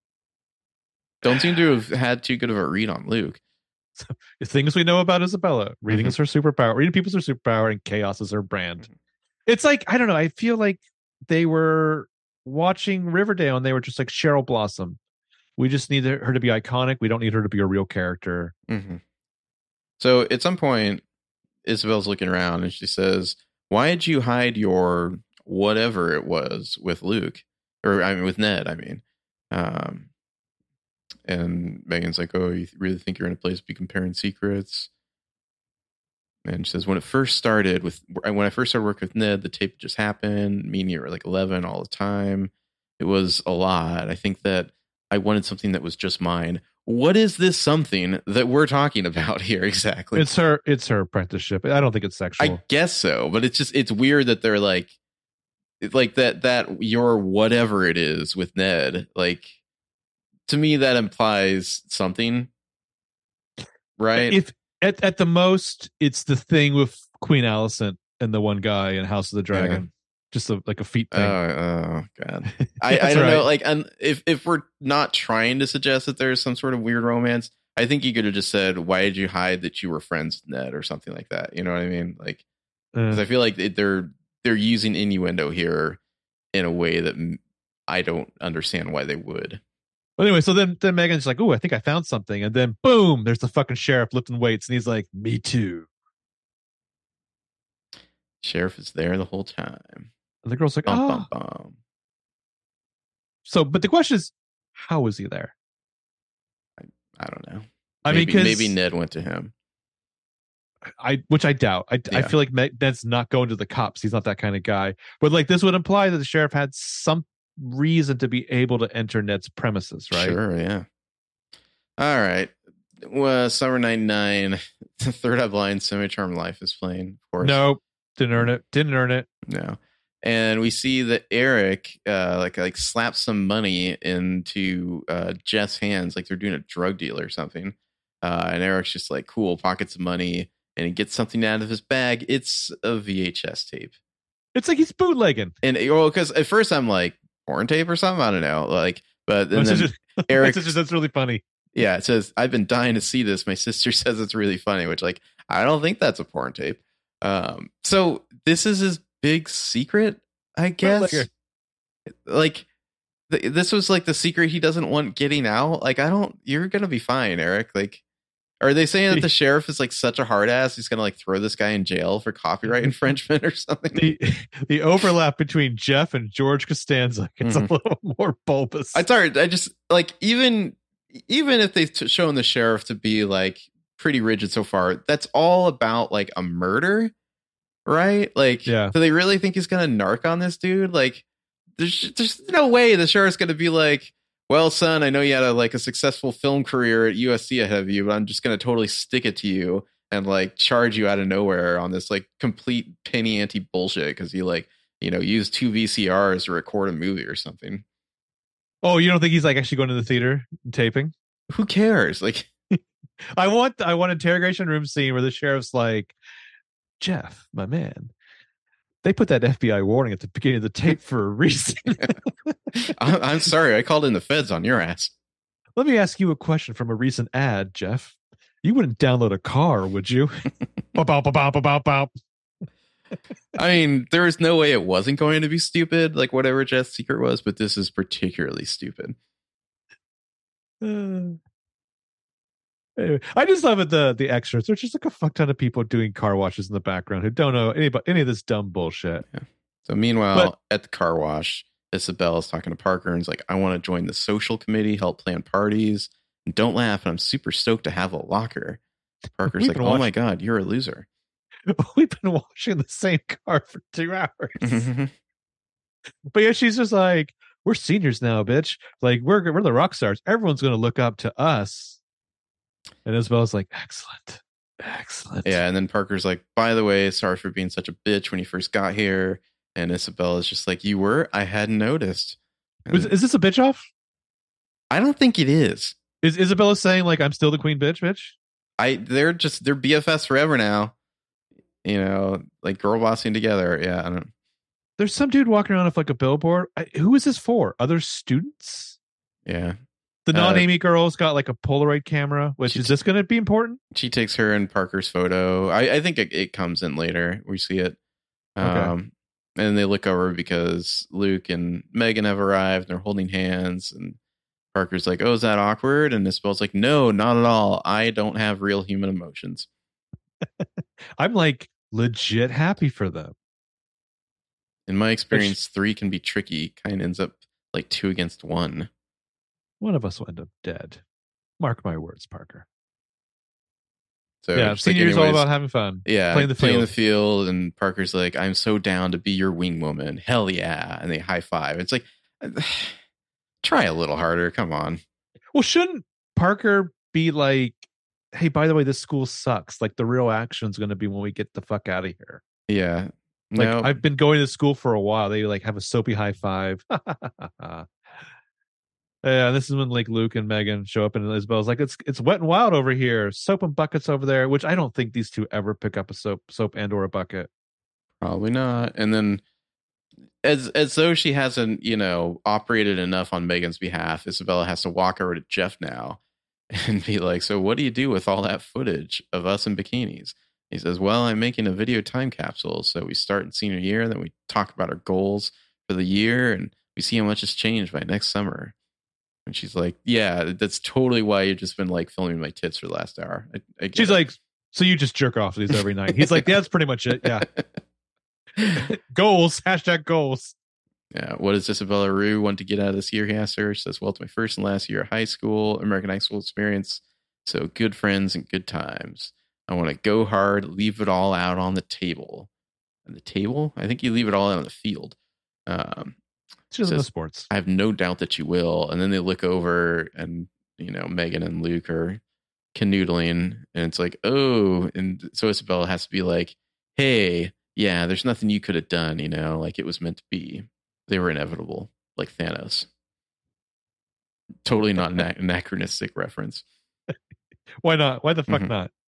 Don't seem to have had too good of a read on Luke. So, things we know about Isabella. Reading Mhm. is her superpower. Reading people's her superpower, and chaos is her brand. Mhm. It's like I don't know. I feel like they were watching Riverdale and they were just like Cheryl Blossom. We just need her to be iconic. We don't need her to be a real character. Mhm. So at some point, Isabel's looking around and she says, why did you hide your whatever it was with Luke? Or I mean with Ned, I mean. Um and Megan's like, oh, you really think you're in a place to be comparing secrets? And she says, when it first started with when I first started working with Ned, the tape just happened. Me and you were like eleven all the time. It was a lot. I think that I wanted something that was just mine. What is this something that we're talking about here exactly? It's her. It's her apprenticeship. I don't think it's sexual. I guess so, but it's just it's weird that they're like, like that that your whatever it is with Ned. Like to me, that implies something, right? If at at the most, it's the thing with Queen Alicent and the one guy in House of the Dragon. Yeah. Just a, like a feet thing. Oh, oh god. I, I don't right. know. Like, and if if we're not trying to suggest that there's some sort of weird romance, I think you could have just said, "Why did you hide that you were friends with Ned?" or something like that. You know what I mean? Like, because Uh, I feel like it, they're they're using innuendo here in a way that m- I don't understand why they would. anyway, so then then Megan's like, "Oh, I think I found something," and then boom, there's the fucking sheriff lifting weights, and he's like, "Me too." Sheriff is there the whole time. And the girl's like, Bum, "Oh." bum, bum. So, but the question is, how is he there? I don't know. I maybe, mean, 'cause maybe Ned went to him. I, which I doubt. I, I Yeah. feel like Ned's not going to the cops. He's not that kind of guy. But like, this would imply that the sheriff had some reason to be able to enter Ned's premises, right? Sure, yeah. All right. Well, Summer ninety-nine, Third Eye Blind, Semi-Charmed Life is playing, of course. Nope, didn't earn it. Didn't earn it. No. And we see that Eric uh, like like slaps some money into uh, Jeff's hands, like they're doing a drug deal or something. Uh, and Eric's just like, cool, pockets of money, and he gets something out of his bag. It's a V H S tape. It's like he's bootlegging. And well, because at first I'm like, porn tape or something, I don't know, like, but then, That's then just- Eric, that's, just- that's really funny. yeah, it says, I've been dying to see this. My sister says it's really funny, which like I don't think that's a porn tape. Um, so this is his big secret, I guess. Bootlegger. Like th- this was like the secret he doesn't want getting out. Like I don't. You're gonna be fine, Eric. Like, are they saying that the sheriff is like such a hard ass? He's gonna like throw this guy in jail for copyright infringement or something. The the overlap between Jeff and George Costanza gets Mhm. a little more bulbous. I thought I just like even even if they've t- shown the sheriff to be like pretty rigid so far, that's all about like a murder, right? Like, Yeah. do they really think he's gonna narc on this dude? Like, there's there's no way the sheriff's gonna be like, well, son, I know you had a like a successful film career at U S C ahead of you, but I'm just gonna totally stick it to you and like charge you out of nowhere on this like complete penny ante bullshit because you like you know used two V C Rs to record a movie or something. Oh, you don't think he's like actually going to the theater and taping? Who cares? Like, I want I want interrogation room scene where the sheriff's like, Jeff, my man, They put that F B I warning at the beginning of the tape for a reason. I'm, I'm sorry. I called in the feds on your ass. Let me ask you a question from a recent ad, Jeff. You wouldn't download a car, would you? Bop, bop, bop, bop, bop, bop. I mean, there was no way it wasn't going to be stupid, like whatever Jeff's secret was, but this is particularly stupid. Uh, anyway, I just love it. The the extras. There's just like a fuck ton of people doing car washes in the background who don't know any any of this dumb bullshit. Yeah. So meanwhile, but, at the car wash, Isabel is talking to Parker and is like, "I want to join the social committee, help plan parties, and don't laugh. I'm super stoked to have a locker." Parker's like, "Oh watching- my god, you're a loser." We've been washing the same car for two hours. But yeah, she's just like, we're seniors now, bitch. Like, we're we're the rock stars. Everyone's going to look up to us. And Isabel's like, excellent. Excellent. Yeah, and then Parker's like, by the way, sorry for being such a bitch when you first got here. And Isabel is just like, you were? I hadn't noticed. Is, is this a bitch off? I don't think it is. Is Isabella saying, like, I'm still the queen bitch, bitch? I They're just, they're B F Fs forever now. You know, like girl bossing together. Yeah, I don't. There's some dude walking around with like a billboard. I, who is this for? Other students? Yeah. The non-Amy uh, girl's got like a Polaroid camera. Which she, is this going to be important? She takes her and Parker's photo. I, I think it, it comes in later. We see it. Um, okay. And they look over because Luke and Megan have arrived. And they're holding hands. And Parker's like, oh, is that awkward? And Isabel's like, no, not at all. I don't have real human emotions. I'm like legit happy for them. In my experience, three can be tricky. Kind of ends up like two against one. One of us will end up dead. Mark my words, Parker. So yeah, senior year's all about having fun. Yeah, playing the playing field. the field, and Parker's like, "I'm so down to be your wing woman. Hell yeah!" And they high five. It's like, try a little harder. Come on. Well, shouldn't Parker be like, hey, by the way, this school sucks. Like, the real action's going to be when we get the fuck out of here. Yeah. Like, no. I've been going to school for a while. They like have a soapy high five. Yeah, this is when like Luke and Megan show up, and Isabel's like, "It's it's wet and wild over here. Soap and buckets over there." Which I don't think these two ever pick up a soap, soap and or a bucket. Probably not. And then, as as though she hasn't, you know, operated enough on Megan's behalf, Isabella has to walk over to Jeff now and be like, "So what do you do with all that footage of us in bikinis?" He says, "Well, I'm making a video time capsule. So we start in senior year, and then we talk about our goals for the year, and we see how much has changed by next summer." And she's like, "Yeah, that's totally why you've just been like filming my tits for the last hour." I, I she's it. like, "So you just jerk off these every night?" He's like, "Yeah, that's pretty much it." Yeah. Goals. Hashtag goals. Yeah. What does Isabella Rue want to get out of this year? He asks her. She says, "Well, it's my first and last year of high school, American high school experience. So good friends and good times. I want to go hard, leave it all out on the table." On the table? I think you leave it all out on the field. Um, She doesn't know sports. I have no doubt that you will. And then they look over and, you know, Megan and Luke are canoodling. And it's like, oh. And so Isabella has to be like, hey, yeah, there's nothing you could have done, you know, like it was meant to be. They were inevitable, like Thanos. Totally not an anachronistic reference. Why not? Why the fuck Mm-hmm. not?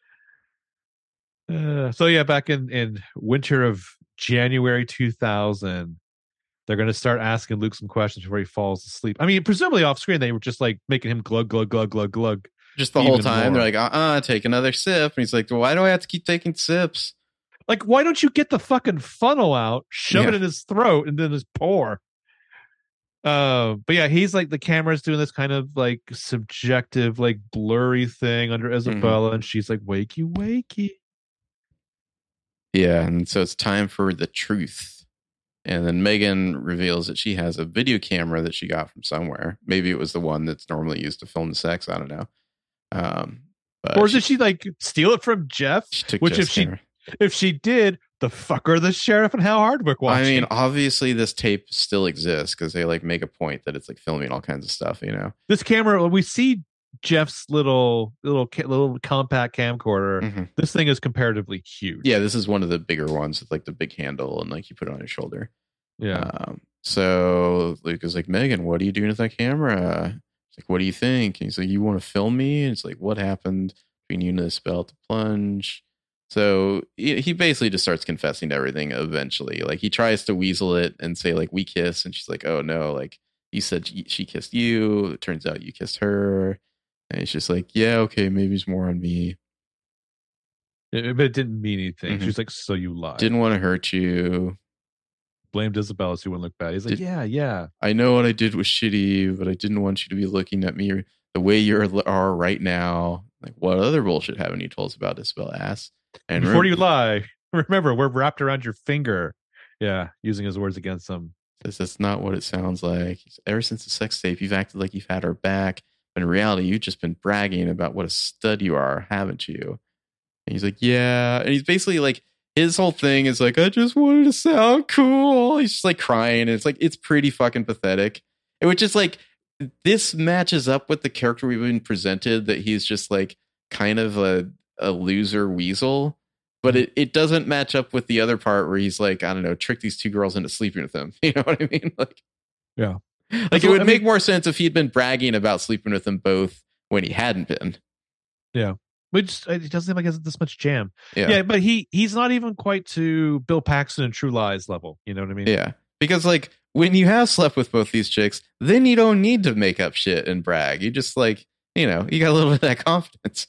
Uh, so yeah, back in, in winter of January two thousand, they're going to start asking Luke some questions before he falls asleep. I mean, presumably off screen, they were just like making him glug, glug, glug, glug, glug. Just the whole time. More. They're like, uh-uh, take another sip. And he's like, well, why do I have to keep taking sips? Like, why don't you get the fucking funnel out, shove yeah. it in his throat, and then just pour? Uh, but yeah, he's like, the camera's doing this kind of like subjective, like blurry thing under Isabella, mm-hmm. and she's like, wakey, wakey. Yeah, and so it's time for the truth. And then Megan reveals that she has a video camera that she got from somewhere. Maybe it was the one that's normally used to film the sex. I don't know. Um, but or did she, she like steal it from Jeff? Which Jeff's if she camera. if she did, the fuck are the sheriff and Hal Hardwick watching? I mean, obviously this tape still exists because they like make a point that it's like filming all kinds of stuff. You know, this camera. We see Jeff's little little little compact camcorder. Mm-hmm. This thing is comparatively huge. Yeah, this is one of the bigger ones with like the big handle and like you put it on your shoulder. Yeah. Um, so Luke is like, Megan, what are you doing with that camera? He's like, what do you think? And he's like, you want to film me? And it's like, what happened between you and Isabel at the plunge? So he he basically just starts confessing to everything eventually. Like he tries to weasel it and say like we kiss, and she's like, oh no, like you said she she kissed you. It turns out you kissed her, and he's just like, yeah, okay, maybe it's more on me. It- but it didn't mean anything. Mhm. She's like, so you lied. Didn't want to hurt you. Blamed Isabella so you wouldn't look bad. He's like, Did- yeah, yeah. I know what I did was shitty, but I didn't want you to be looking at me the way you are right now. Like, what other bullshit haven't you told us about, Isabella asks? And before you lie, remember, we're wrapped around your finger. Yeah, using his words against him. Says that's not what it sounds like. Ever since the sex tape, you've acted like you've had her back. But in reality, you've just been bragging about what a stud you are, haven't you? And he's like, yeah. And he's basically like, his whole thing is like, I just wanted to sound cool. He's just like crying. And it's like, it's pretty fucking pathetic. And which is like, this matches up with the character we've been presented, that he's just like kind of a, a loser weasel. But it, it doesn't match up with the other part where he's like, I don't know, trick these two girls into sleeping with him. You know what I mean? Like, yeah. Like, it would I make mean, more sense if he'd been bragging about sleeping with them both when he hadn't been. Yeah. Which it doesn't seem like there's this much jam. Yeah. yeah, but he he's not even quite to Bill Paxton and True Lies level. You know what I mean? Yeah. Because, like, when you have slept with both these chicks, then you don't need to make up shit and brag. You just, like, you know, you got a little bit of that confidence.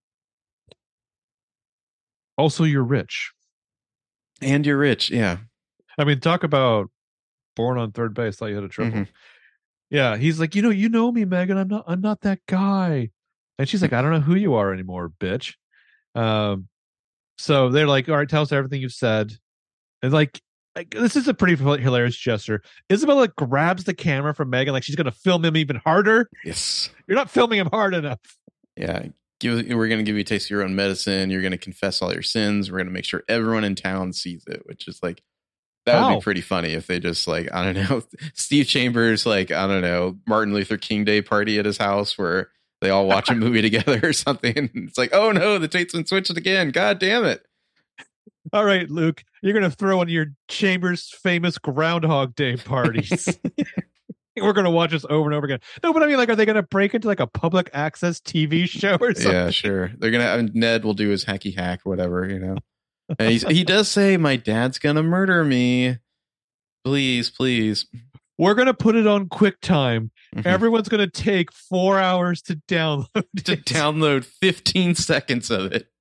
Also, you're rich. And you're rich, yeah. I mean, talk about born on third base. Thought you had a triple. Mm-hmm. Yeah, he's like, you know, you know me, Megan. I'm not, I'm not that guy. And she's like, I don't know who you are anymore, bitch. Um, so they're like, all right, tell us everything you've said. And like, like this is a pretty hilarious gesture. Isabella grabs the camera from Megan, like she's going to film him even harder. Yes, you're not filming him hard enough. Yeah, give, we're going to give you a taste of your own medicine. You're going to confess all your sins. We're going to make sure everyone in town sees it, which is like, that How? would be pretty funny if they just like, I don't know, Steve Chambers, like, I don't know, Martin Luther King Day party at his house where they all watch a movie together or something. It's like, oh no, the tape's been switched again. God damn it. All right, Luke, you're going to throw one of your Chambers famous Groundhog Day parties. We're going to watch this over and over again. No, but I mean, like, are they going to break into like a public access T V show or something? Yeah, sure. They're going to have Ned will do his hacky hack or whatever, you know. And he's, he does say, my dad's going to murder me. Please, please. We're going to put it on QuickTime. Mm-hmm. Everyone's going to take four hours to download it. To download fifteen seconds of it.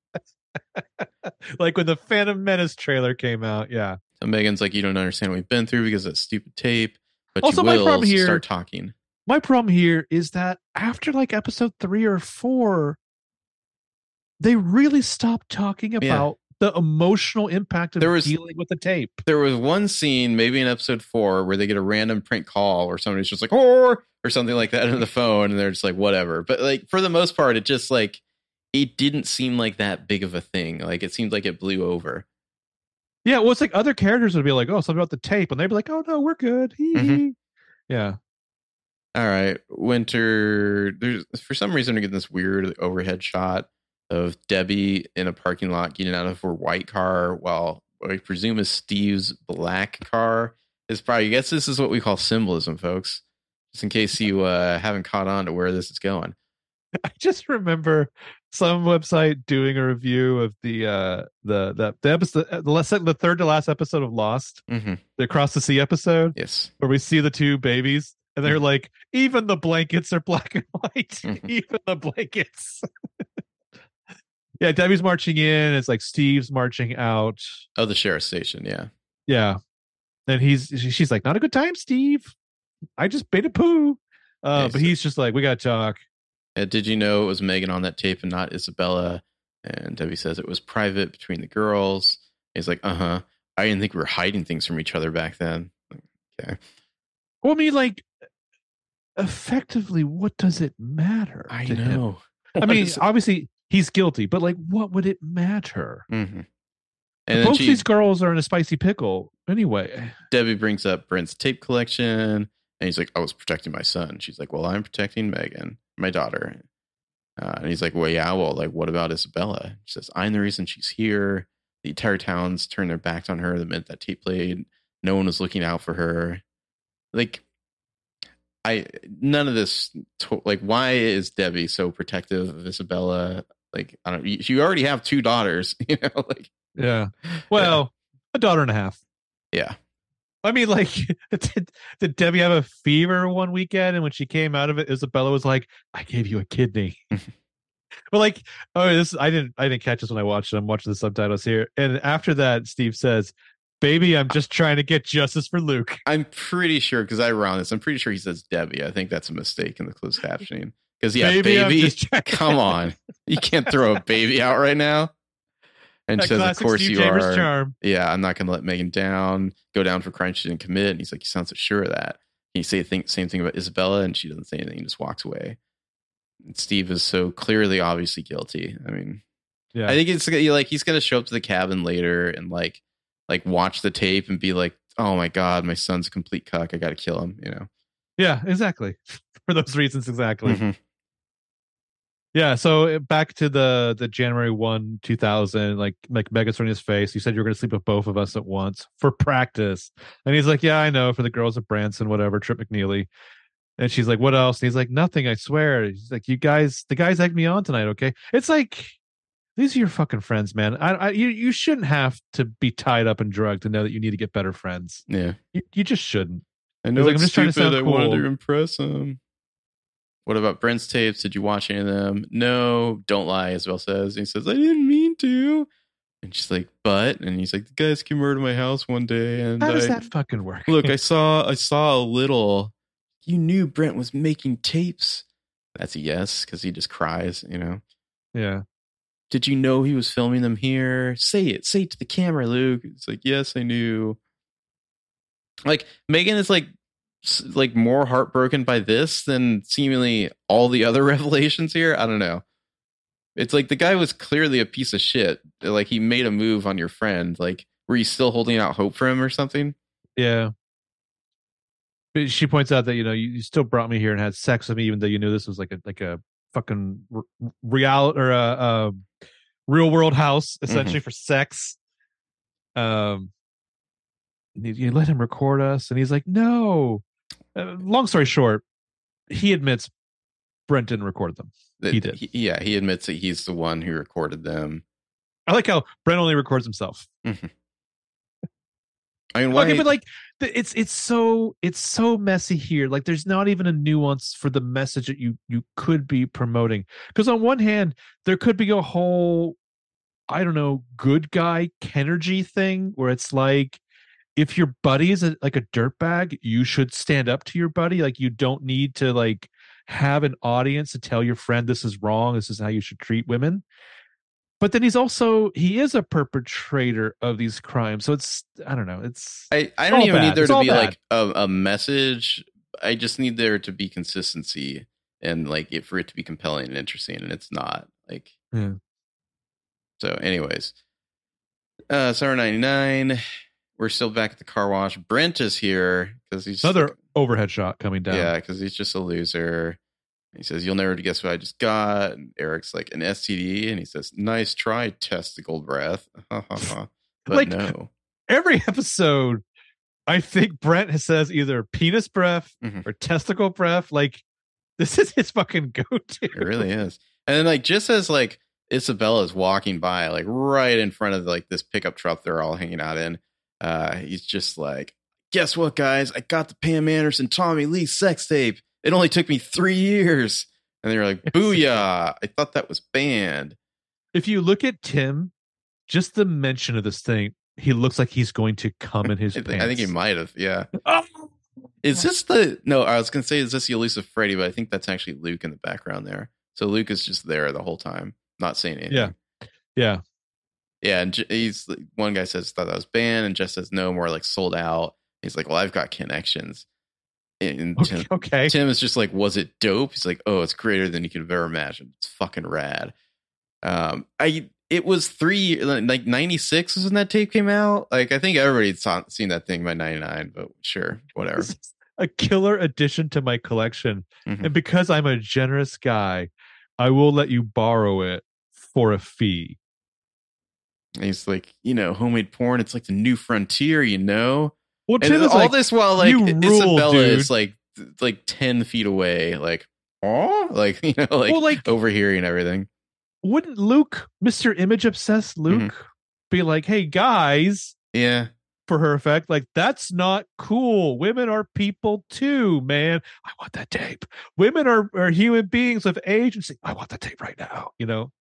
Like when the Phantom Menace trailer came out. Yeah. So Megan's like, you don't understand what we've been through because of that stupid tape. But also, you will my problem here, start talking. My problem here is that after like episode three or four, they really stopped talking about yeah. the emotional impact of there was, dealing with the tape. There was one scene, maybe in episode four, where they get a random prank call or somebody's just like, oh, or something like that on the phone. And they're just like, whatever. But like, for the most part, it just like, it didn't seem like that big of a thing. Like, it seemed like it blew over. Yeah. Well, it's like other characters would be like, oh, something about the tape. And they'd be like, oh, no, we're good. Mm-hmm. Yeah. All right. Winter, there's for some reason, we get this weird overhead shot of Debbie in a parking lot getting out of her white car while what I presume is Steve's black car is probably, I guess this is what we call symbolism, folks. Just in case you uh, haven't caught on to where this is going. I just remember some website doing a review of the uh, the the the episode, the, last, the third to last episode of Lost, mm-hmm. the Across the Sea episode. Yes, where we see the two babies, and they're mm-hmm. like, even the blankets are black and white. Mm-hmm. Even the blankets. Yeah, Debbie's marching in. It's like Steve's marching out. Oh, the sheriff's station. Yeah, yeah. And he's she's like, not a good time, Steve. I just made a poo. Uh, okay, but so- he's just like, we got to talk. Uh, did you know it was Megan on that tape and not Isabella? And Debbie says it was private between the girls. He's like, uh-huh. I didn't think we were hiding things from each other back then. Okay. Well, I mean, like, effectively, what does it matter? I know. I mean, obviously, he's guilty, but, like, what would it matter? Mm-hmm. And both she, these girls are in a spicy pickle anyway. Debbie brings up Brent's tape collection, and he's like, I was protecting my son. She's like, well, I'm protecting Megan. My daughter. Uh, and he's like, well, yeah, well, like, what about Isabella? She says, I'm the reason she's here. The entire town's turned their backs on her the minute that tape played. No one was looking out for her. Like, I, none of this, to- like, why is Debbie so protective of Isabella? Like, I don't. You already have two daughters, you know. Like, yeah. Well, yeah. a daughter and a half. Yeah. I mean, like, did, did Debbie have a fever one weekend? And when she came out of it, Isabella was like, "I gave you a kidney." But like, oh, this I didn't I didn't catch this when I watched it. I'm watching the subtitles here, and after that, Steve says, "Baby, I'm just trying to get justice for Luke." I'm pretty sure because I round this. I'm pretty sure he says Debbie. I think that's a mistake in the closed captioning. Because yeah, baby, baby come on, you can't throw a baby out right now. And she says, "Of course Steve you Chambers are." Charm. Yeah, I'm not going to let Megan down, go down for crime she didn't commit. And he's like, "You sound so sure of that." He say the same thing about Isabella, and she doesn't say anything. He just walks away. And Steve is so clearly, obviously guilty. I mean, yeah, I think it's like he's going to show up to the cabin later and like, like watch the tape and be like, "Oh my god, my son's a complete cuck. I got to kill him." You know? Yeah, exactly. For those reasons, exactly. Mm-hmm. Yeah, so back to the the January first, two thousand, like like Megan's throwing his face. You said you were going to sleep with both of us at once for practice. And he's like, "Yeah, I know, for the girls at Branson, whatever, Trip McNeely." And she's like, "What else?" And he's like, "Nothing, I swear." He's like, "You guys, the guys egged me on tonight, okay?" It's like, these are your fucking friends, man. I, I you, you shouldn't have to be tied up and drugged to know that you need to get better friends. Yeah. You, you just shouldn't. I know, like, I'm just stupid. trying to sound cool. I wanted to impress him. What about Brent's tapes? Did you watch any of them? No, don't lie, Isabel says. And he says, "I didn't mean to." And she's like, "But," and he's like, "The guys came over to my house one day, and how does I, that fucking work? Look, I saw, I saw a little. You knew Brent was making tapes." That's a yes, because he just cries, you know. Yeah. "Did you know he was filming them here? Say it, say it to the camera, Luke." It's like, "Yes, I knew." Like Megan is like. like more heartbroken by this than seemingly all the other revelations here. I don't know. It's like the guy was clearly a piece of shit. Like he made a move on your friend. Like, were you still holding out hope for him or something? Yeah. But she points out that, you know, you, you still brought me here and had sex with me, even though you knew this was like a like a fucking real or a, a real world house essentially mm-hmm. for sex. Um, you, you let him record us, and he's like, "No." Uh, long story short, he admits Brent didn't record them. He did. He, yeah, he admits that he's the one who recorded them. I like how Brent only records himself. Mm-hmm. I mean, why? Okay, but like, it's it's so it's so messy here. Like, there's not even a nuance for the message that you you could be promoting. Because on one hand, there could be a whole, I don't know, good guy Kenergy thing where it's like, if your buddy is a, like a dirtbag, you should stand up to your buddy. Like, you don't need to like have an audience to tell your friend this is wrong. This is how you should treat women. But then he's also, he is a perpetrator of these crimes. So it's, I don't know. It's, I, I don't even bad. need there it's to be bad. like a, a message. I just need there to be consistency and like it, for it to be compelling and interesting. And it's not like, yeah. So anyways, uh, Summer ninety-nine. We're still back at the car wash. Brent is here because he's another like, overhead shot coming down. Yeah, because he's just a loser. He says, "You'll never guess what I just got." And Eric's like, "An S T D," and he says, "Nice try, testicle breath." But like, no. Every episode, I think Brent says either penis breath mm-hmm. or testicle breath. Like, this is his fucking go-to. It really is. And then, like, just as like Isabella's walking by, like right in front of like this pickup truck they're all hanging out in. Uh, he's just like, "Guess what, guys? I got the Pam Anderson Tommy Lee sex tape. It only took me three years." And they're like, "Booyah. I thought that was banned." If you look at Tim, just the mention of this thing, he looks like he's going to come in his I, pants. think, I think he might have, yeah. Oh! Is this the, no, I was going to say, is this the elusive Freddy, but I think that's actually Luke in the background there. So Luke is just there the whole time, not saying anything. Yeah. Yeah. Yeah, and he's one guy says thought that was banned, and Jess says no, more like sold out. He's like, "Well, I've got connections." And Tim, okay. Tim is just like, "Was it dope?" He's like, "Oh, it's greater than you could have ever imagined. It's fucking rad." Um, I it was three like ninety-six was when that tape came out. Like, I think everybody saw seen that thing by ninety-nine, but sure, whatever. A killer addition to my collection, mm-hmm. and because I'm a generous guy, I will let you borrow it for a fee. And he's like, you know, homemade porn. It's like the new frontier, you know. Well, Tim and is all like, this while like rule, Isabella dude. is like like ten feet away, like oh, like you know, like, well, like overhearing everything. wouldn't Luke, Mister Image obsessed Luke, mm-hmm. be like, hey guys, yeah, for her effect, like, that's not cool. Women are people too, man. I want that tape. Women are, are human beings with agency. I want that tape right now, you know?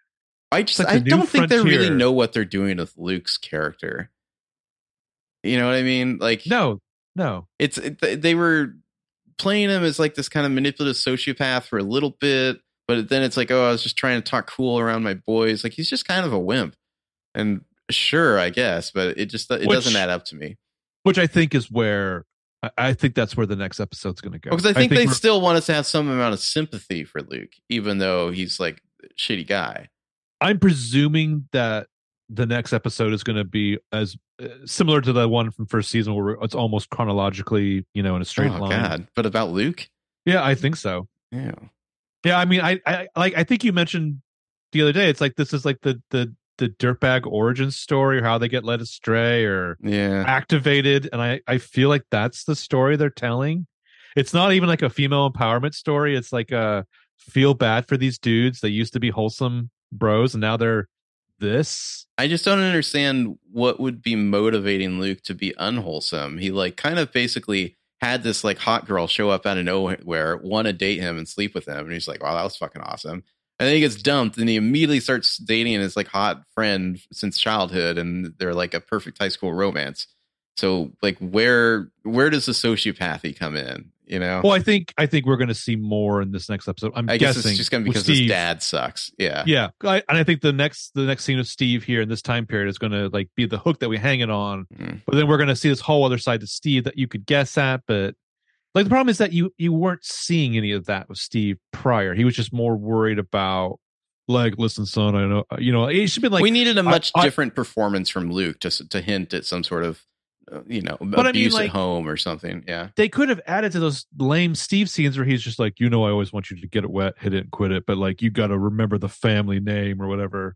I just, like I don't think frontier. They really know what they're doing with Luke's character. You know what I mean? Like, no, no. It's, it, they were playing him as like this kind of manipulative sociopath for a little bit, but then it's like, oh, I was just trying to talk cool around my boys. Like, he's just kind of a wimp. And sure, I guess, but it just, it which, doesn't add up to me. Which I think is where, I think that's where the next episode's going to go. Because I think, I think they still want us to have some amount of sympathy for Luke, even though he's like a shitty guy. I'm presuming that the next episode is going to be as uh, similar to the one from first season, where it's almost chronologically, you know, in a straight oh, line. God. But about Luke? Yeah, I think so. Yeah. Yeah, I mean, I, I like. I think you mentioned the other day. It's like this is like the the the dirtbag origin story, or how they get led astray or yeah. activated, and I I feel like that's the story they're telling. It's not even like a female empowerment story. It's like a feel bad for these dudes. They used to be wholesome bros, and now they're this. I just don't understand what would be motivating Luke to be unwholesome. He like kind of basically had this like hot girl show up out of nowhere, want to date him and sleep with him, and he's like, wow, that was fucking awesome. And then he gets dumped, and he immediately starts dating his like hot friend since childhood, and they're like a perfect high school romance. So like where where does the sociopathy come in? You know? Well, I think I think we're going to see more in this next episode. I'm I guessing guess it's just going to be because Steve, his dad sucks. Yeah, yeah. I, and I think the next the next scene of Steve here in this time period is going to like be the hook that we hang it on. Mm. But then we're going to see this whole other side to Steve that you could guess at. But like the problem is that you you weren't seeing any of that with Steve prior. He was just more worried about like, listen, son, I know you know. It should be like we needed a much I, different I, performance from Luke to to hint at some sort of. You know, but abuse I mean, like, at home or something. Yeah, they could have added to those lame Steve scenes where he's just like, you know, I always want you to get it wet, hit it, and quit it, but like, you got to remember the family name or whatever.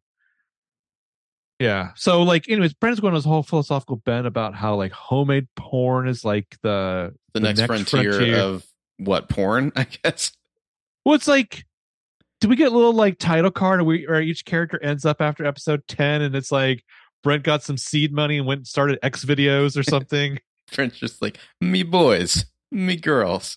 Yeah. So, like, anyways, Brandon's going on his whole philosophical bent about how like homemade porn is like the the, the next, next frontier, frontier of what porn, I guess. Well, it's like, do we get a little like title card, or we or each character ends up after episode ten, and it's like. Brent got some seed money and went and started X videos or something. Brent's just like, me boys, me girls,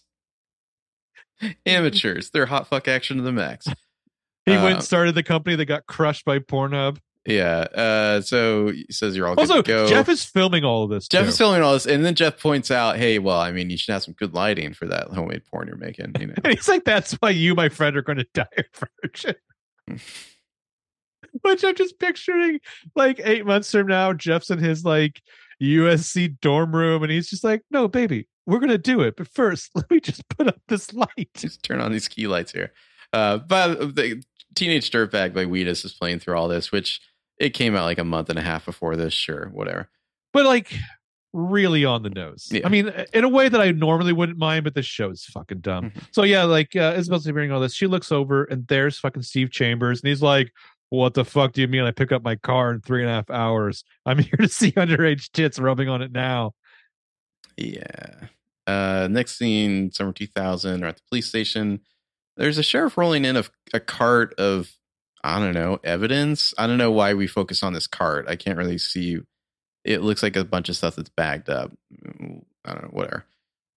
amateurs. They're hot fuck action to the max. He uh, went and started the company that got crushed by Pornhub. Yeah. Uh, so he says you're all also, good to go. Jeff is filming all of this. Jeff too. is filming all this. And then Jeff points out, hey, well, I mean, you should have some good lighting for that homemade porn you're making. You know? And he's like, that's why you, my friend, are going to die of virgin. Which I'm just picturing like eight months from now, Jeff's in his like U S C dorm room and he's just like, no, baby, we're going to do it. But first, let me just put up this light. Just turn on these key lights here. Uh, but the Teenage Dirtbag by Wheatus is playing through all this, which it came out like a month and a half before this. Sure, whatever. But like really on the nose. Yeah. I mean, in a way that I normally wouldn't mind, but this show is fucking dumb. Mm-hmm. So yeah, like uh, Isabel's hearing all this. She looks over and there's fucking Steve Chambers and he's like, what the fuck do you mean I pick up my car in three and a half hours? I'm here to see underage tits rubbing on it now. Yeah. Uh, next scene, summer two thousand, or at the police station. There's a sheriff rolling in a, a cart of, I don't know, evidence. I don't know why we focus on this cart. I can't really see. It looks like a bunch of stuff that's bagged up. I don't know, whatever.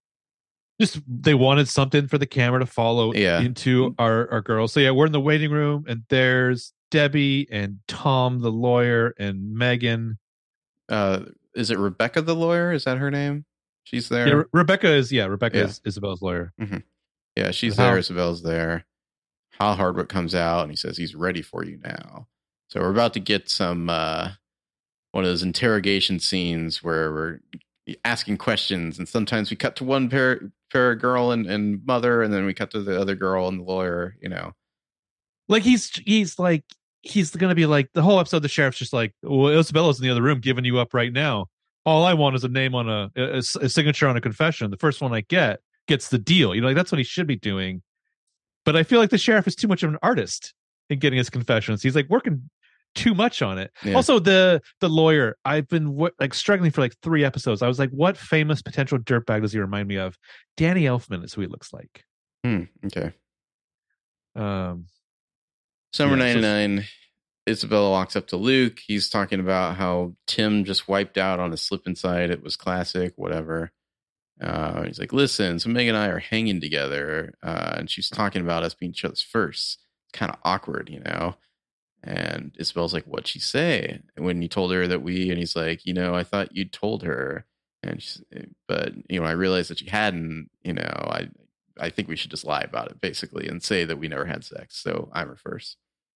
Just they wanted something for the camera to follow yeah. into our, our girls. So yeah, we're in the waiting room and there's Debbie and Tom, the lawyer, and Megan. Uh, is it Rebecca, the lawyer? Is that her name? She's there. Yeah, Re- Rebecca is. Yeah, Rebecca yeah. is Isabel's lawyer. Mm-hmm. Yeah, she's How- there. Isabel's there. Hal Hardwick comes out and he says he's ready for you now. So we're about to get some uh, one of those interrogation scenes where we're asking questions, and sometimes we cut to one pair, pair girl and, and mother, and then we cut to the other girl and the lawyer. You know. Like he's he's like he's gonna be like the whole episode. The sheriff's just like, well, Isabella's in the other room giving you up right now. All I want is a name on a, a, a signature on a confession. The first one I get gets the deal. You know, like that's what he should be doing. But I feel like the sheriff is too much of an artist in getting his confessions. He's like working too much on it. Yeah. Also, the the lawyer. I've been like struggling for like three episodes. I was like, what famous potential dirtbag does he remind me of? Danny Elfman is who he looks like. Hmm, okay. Um. Summer Yeah, so- ninety-nine, Isabella walks up to Luke. He's talking about how Tim just wiped out on a slip and slide. It was classic, whatever. Uh, he's like, listen, so Meg and I are hanging together. Uh, and she's talking about us being each other's first. It's kind of awkward, you know? And Isabella's like, what'd she say? And when you told her that we, and he's like, you know, I thought you'd told her. And she's, but, you know, I realized that she hadn't, you know, I, I think we should just lie about it, basically, and say that we never had sex. So I'm her first.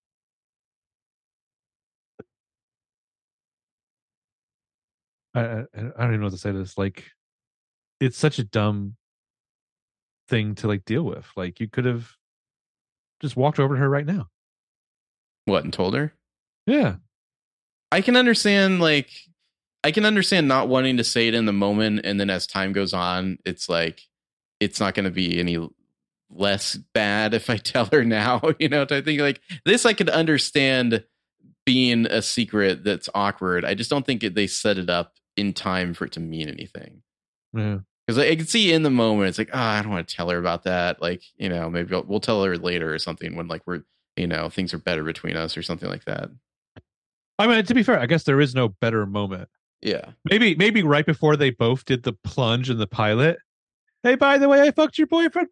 I, I I don't even know what to say to this. Like, it's such a dumb thing to like deal with. Like, you could have just walked over to her right now. What, and told her? Yeah. I can understand, like, I can understand not wanting to say it in the moment, and then as time goes on, it's like, it's not going to be any less bad if I tell her now, you know, I think like this, I could understand being a secret that's awkward. I just don't think it, they set it up in time for it to mean anything. Yeah. Because I, I can see in the moment, it's like, oh, I don't want to tell her about that. Like, you know, maybe we'll, we'll tell her later or something when like we're, you know, things are better between us or something like that. I mean, to be fair, I guess there is no better moment. Yeah. Maybe, maybe right before they both did the plunge in the pilot. Hey, by the way, I fucked your boyfriend.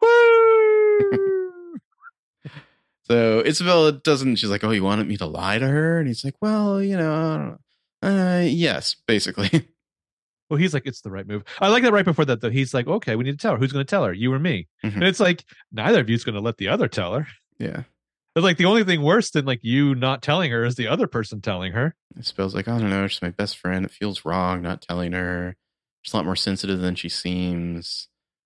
Woo! So Isabella doesn't, she's like, oh, you wanted me to lie to her? And he's like, well, you know, uh, yes, basically. Well, he's like, it's the right move. I like that right before that, though. He's like, okay, we need to tell her. Who's going to tell her? You or me? Mm-hmm. And it's like, neither of you is going to let the other tell her. Yeah. It's like the only thing worse than like you not telling her is the other person telling her. Isabel's like, I don't know, she's my best friend. It feels wrong not telling her. She's a lot more sensitive than she seems.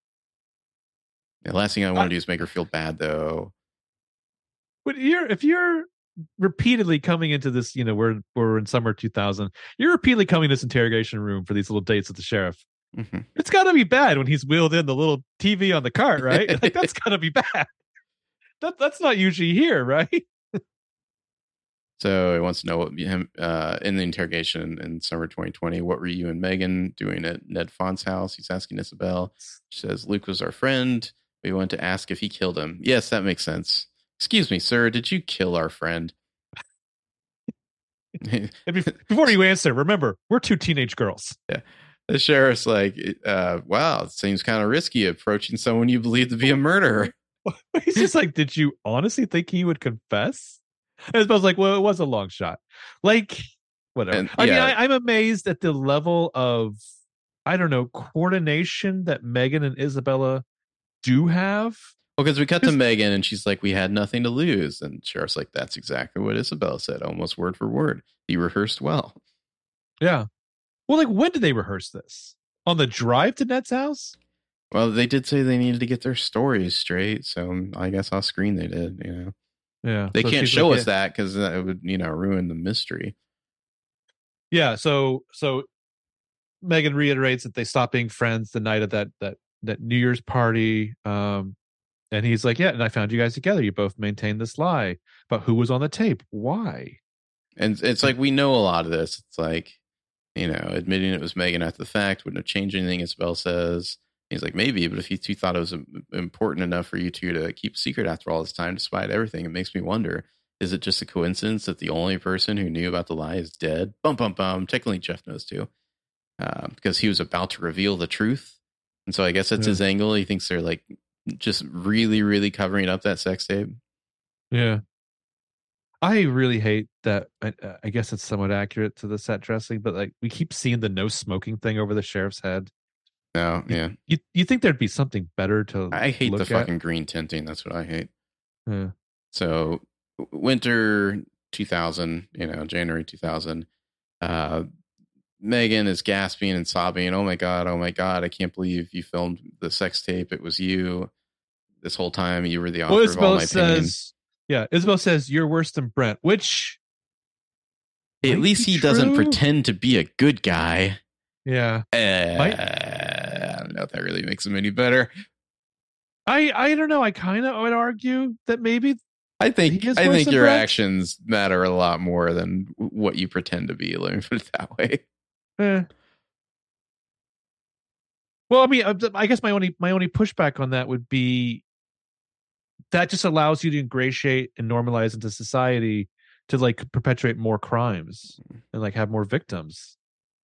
The last thing I want to do is make her feel bad, though. But you're if you're repeatedly coming into this, you know, we're we're in summer two thousand. You're repeatedly coming to this interrogation room for these little dates with the sheriff. Mm-hmm. It's got to be bad when he's wheeled in the little T V on the cart, right? Like that's got to be bad. That that's not usually here, right? So he wants to know what him uh, in the interrogation in summer twenty twenty. What were you and Megan doing at Ned Font's house? He's asking Isabel. She says Luke was our friend. We went to ask if he killed him. Yes, that makes sense. Excuse me, sir. Did you kill our friend? Before you answer, remember we're two teenage girls. Yeah. The sheriff's like, uh, "Wow, it seems kind of risky approaching someone you believe to be a murderer." He's just like, "Did you honestly think he would confess?" And Isabel's like, "Well, it was a long shot." Like, whatever. And, I yeah. mean, I, I'm amazed at the level of, I don't know, coordination that Megan and Isabella do have. Well, because we cut to Megan and she's like, we had nothing to lose. And Sheriff's like, that's exactly what Isabella said, almost word for word. He rehearsed well. Yeah. Well, like, when did they rehearse this? On the drive to Ned's house? Well, they did say they needed to get their stories straight. So I guess off screen they did, you know. Yeah. They so can't show like, us yeah. that because that would, you know, ruin the mystery. Yeah. So, so Megan reiterates that they stopped being friends the night of that, that, that New Year's party. Um, And he's like, yeah, and I found you guys together. You both maintained this lie. But who was on the tape? Why? And it's like, we know a lot of this. It's like, you know, admitting it was Megan after the fact wouldn't have changed anything, Isabel says. He's like, maybe, but if you two thought it was important enough for you two to keep secret after all this time, despite everything, it makes me wonder, is it just a coincidence that the only person who knew about the lie is dead? Bum, bum, bum. Technically, Jeff knows too. Uh, because he was about to reveal the truth. And so I guess that's yeah. his angle. He thinks they're like, just really, really covering up that sex tape. Yeah. I really hate that. I, I guess it's somewhat accurate to the set dressing, but like we keep seeing the no smoking thing over the sheriff's head. No, you, yeah. You you think there'd be something better to I hate look the at? fucking green tinting. That's what I hate. Yeah. So winter two thousand, you know, January two thousand, uh, Megan is gasping and sobbing. Oh my God. Oh my God. I can't believe you filmed the sex tape. It was you. This whole time you were the author well, of all my says, pain. Yeah, Isabel says you're worse than Brent, which at least he true. doesn't pretend to be a good guy. Yeah, uh, I don't know if that really makes him any better. I I don't know. I kind of would argue that maybe I think I think your Brent. actions matter a lot more than what you pretend to be. Let me put it that way. Eh. Well, I mean, I guess my only my only pushback on that would be that just allows you to ingratiate and normalize into society to like perpetuate more crimes and like have more victims.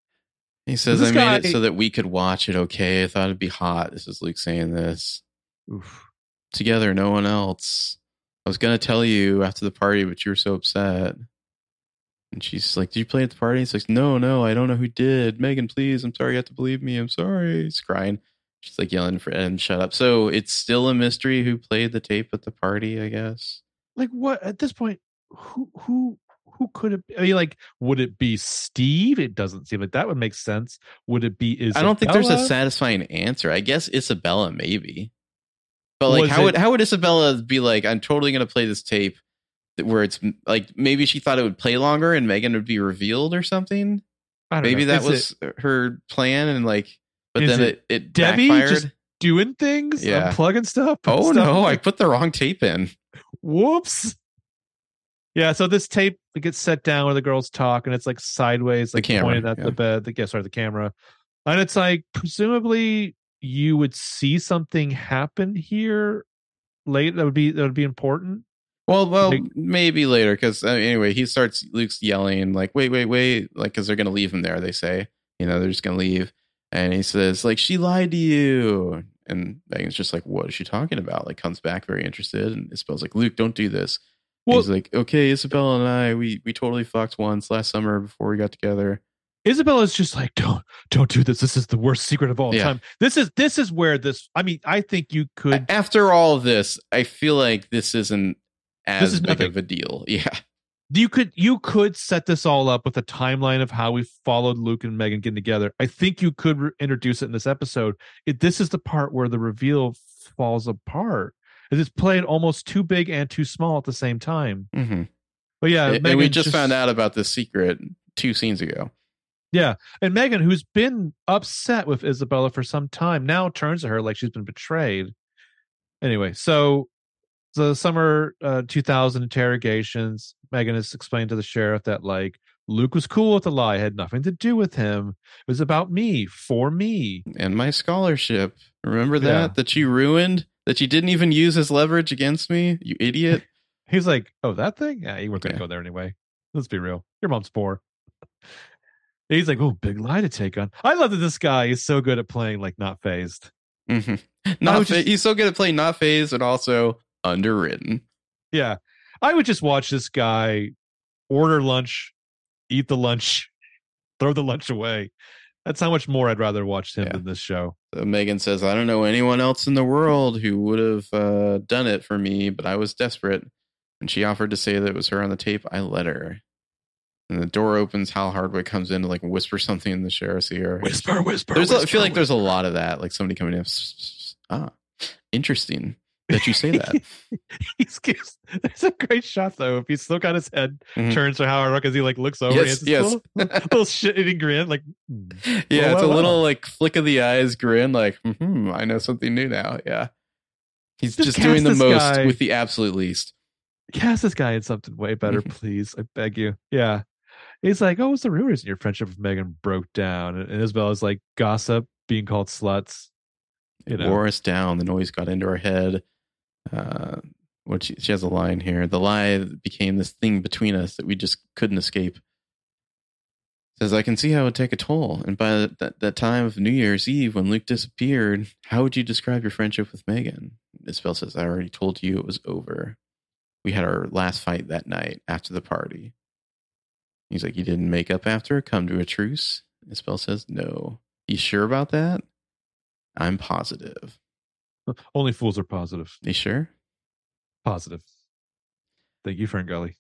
He says, I guy, made it so that we could watch it. Okay. I thought it'd be hot. This is Luke saying this. Oof. Together, no one else. I was going to tell you after the party, but you were so upset. And she's like, did you play at the party? He's like, no, no, I don't know who did. Megan, please. I'm sorry you have to believe me. I'm sorry. He's crying. She's like yelling for Ed, shut up. So it's still a mystery who played the tape at the party, I guess. Like what at this point, who who who could it be? I mean, like, would it be Steve? It doesn't seem like that would make sense. Would it be Isabella? I don't think there's a satisfying answer. I guess Isabella, maybe. But like, Was how it, would how would Isabella be like, I'm totally gonna play this tape where it's like maybe she thought it would play longer and Megan would be revealed or something. I don't maybe know. that Is was it, her plan, and like, but then it, it, it Debbie backfired. Just doing things, yeah, unplugging stuff. Oh stuff. no, I put the wrong tape in. Whoops. Yeah, so this tape gets set down where the girls talk, and it's like sideways, like the camera, pointed at yeah. the bed. The yeah, sorry, the camera, and it's like presumably you would see something happen here late. That would be that would be important. Well, well, like, maybe later, because uh, anyway, he starts. Luke's yelling like, "Wait, wait, wait!" Like, because they're gonna leave him there. They say, you know, they're just gonna leave, and he says, "Like, she lied to you." And Megan's just like, "What is she talking about?" Like, comes back very interested, and Isabella's like, "Luke, don't do this." Well, he's like, "Okay, Isabella and I, we we totally fucked once last summer before we got together." Isabella's just like, "Don't don't do this. This is the worst secret of all yeah. time." This is this is where this. I mean, I think you could. After all of this, I feel like this isn't as this is big nothing. of a deal. Yeah. You could you could set this all up with a timeline of how we followed Luke and Megan getting together. I think you could re- introduce it in this episode. It, this is the part where the reveal falls apart. It's played almost too big and too small at the same time. Mm-hmm. But yeah, and, and we just, just found out about this secret two scenes ago. Yeah, and Megan, who's been upset with Isabella for some time, now turns to her like she's been betrayed. Anyway, so the summer uh, two thousand interrogations, Megan has explained to the sheriff that like Luke was cool with the lie, it had nothing to do with him. It was about me, for me, and my scholarship. Remember that yeah. that you ruined, that you didn't even use as leverage against me, you idiot. He's like, oh, that thing? Yeah, you weren't going to yeah. go there anyway. Let's be real. Your mom's poor. He's like, oh, big lie to take on. I love that this guy is so good at playing like not phased. Mm-hmm. Not fa- just, he's so good at playing not phased and also underwritten. Yeah. I would just watch this guy order lunch, eat the lunch, throw the lunch away. That's how much more I'd rather watch him yeah. than this show. So Megan says, I don't know anyone else in the world who would have uh, done it for me, but I was desperate. And she offered to say that it was her on the tape. I let her. And the door opens. Hal Hardwick comes in to like whisper something in the sheriff's ear. Whisper, whisper. There's whisper, a, I feel like whisper. there's a lot of that. Like somebody coming in. Ah, interesting that you say that. he's, he's, there's a great shot though. If he's still got his head mm-hmm. turns to Hal Hardwick as he like looks over. Yes, and yes. Little, little shit-eating grin. Like, yeah, whoa, it's whoa, a little whoa. like flick of the eyes grin. Like, hmm, I know something new now. Yeah, he's just, just doing the most guy. with the absolute least. Cast this guy in something way better, please. I beg you. Yeah. He's like, oh, what's the real reason your friendship with Megan broke down? And Isabella's like, gossip, being called sluts. You know. It wore us down. The noise got into our head. Uh, what she, she has a line here. The lie became this thing between us that we just couldn't escape. Says, I can see how it would take a toll. And by that, that time of New Year's Eve, when Luke disappeared, how would you describe your friendship with Megan? Isabella says, I already told you it was over. We had our last fight that night after the party. He's like, you didn't make up after, come to a truce? Isabel says, no. You sure about that? I'm positive. Only fools are positive. You sure? Positive. Thank you, Frank Gully.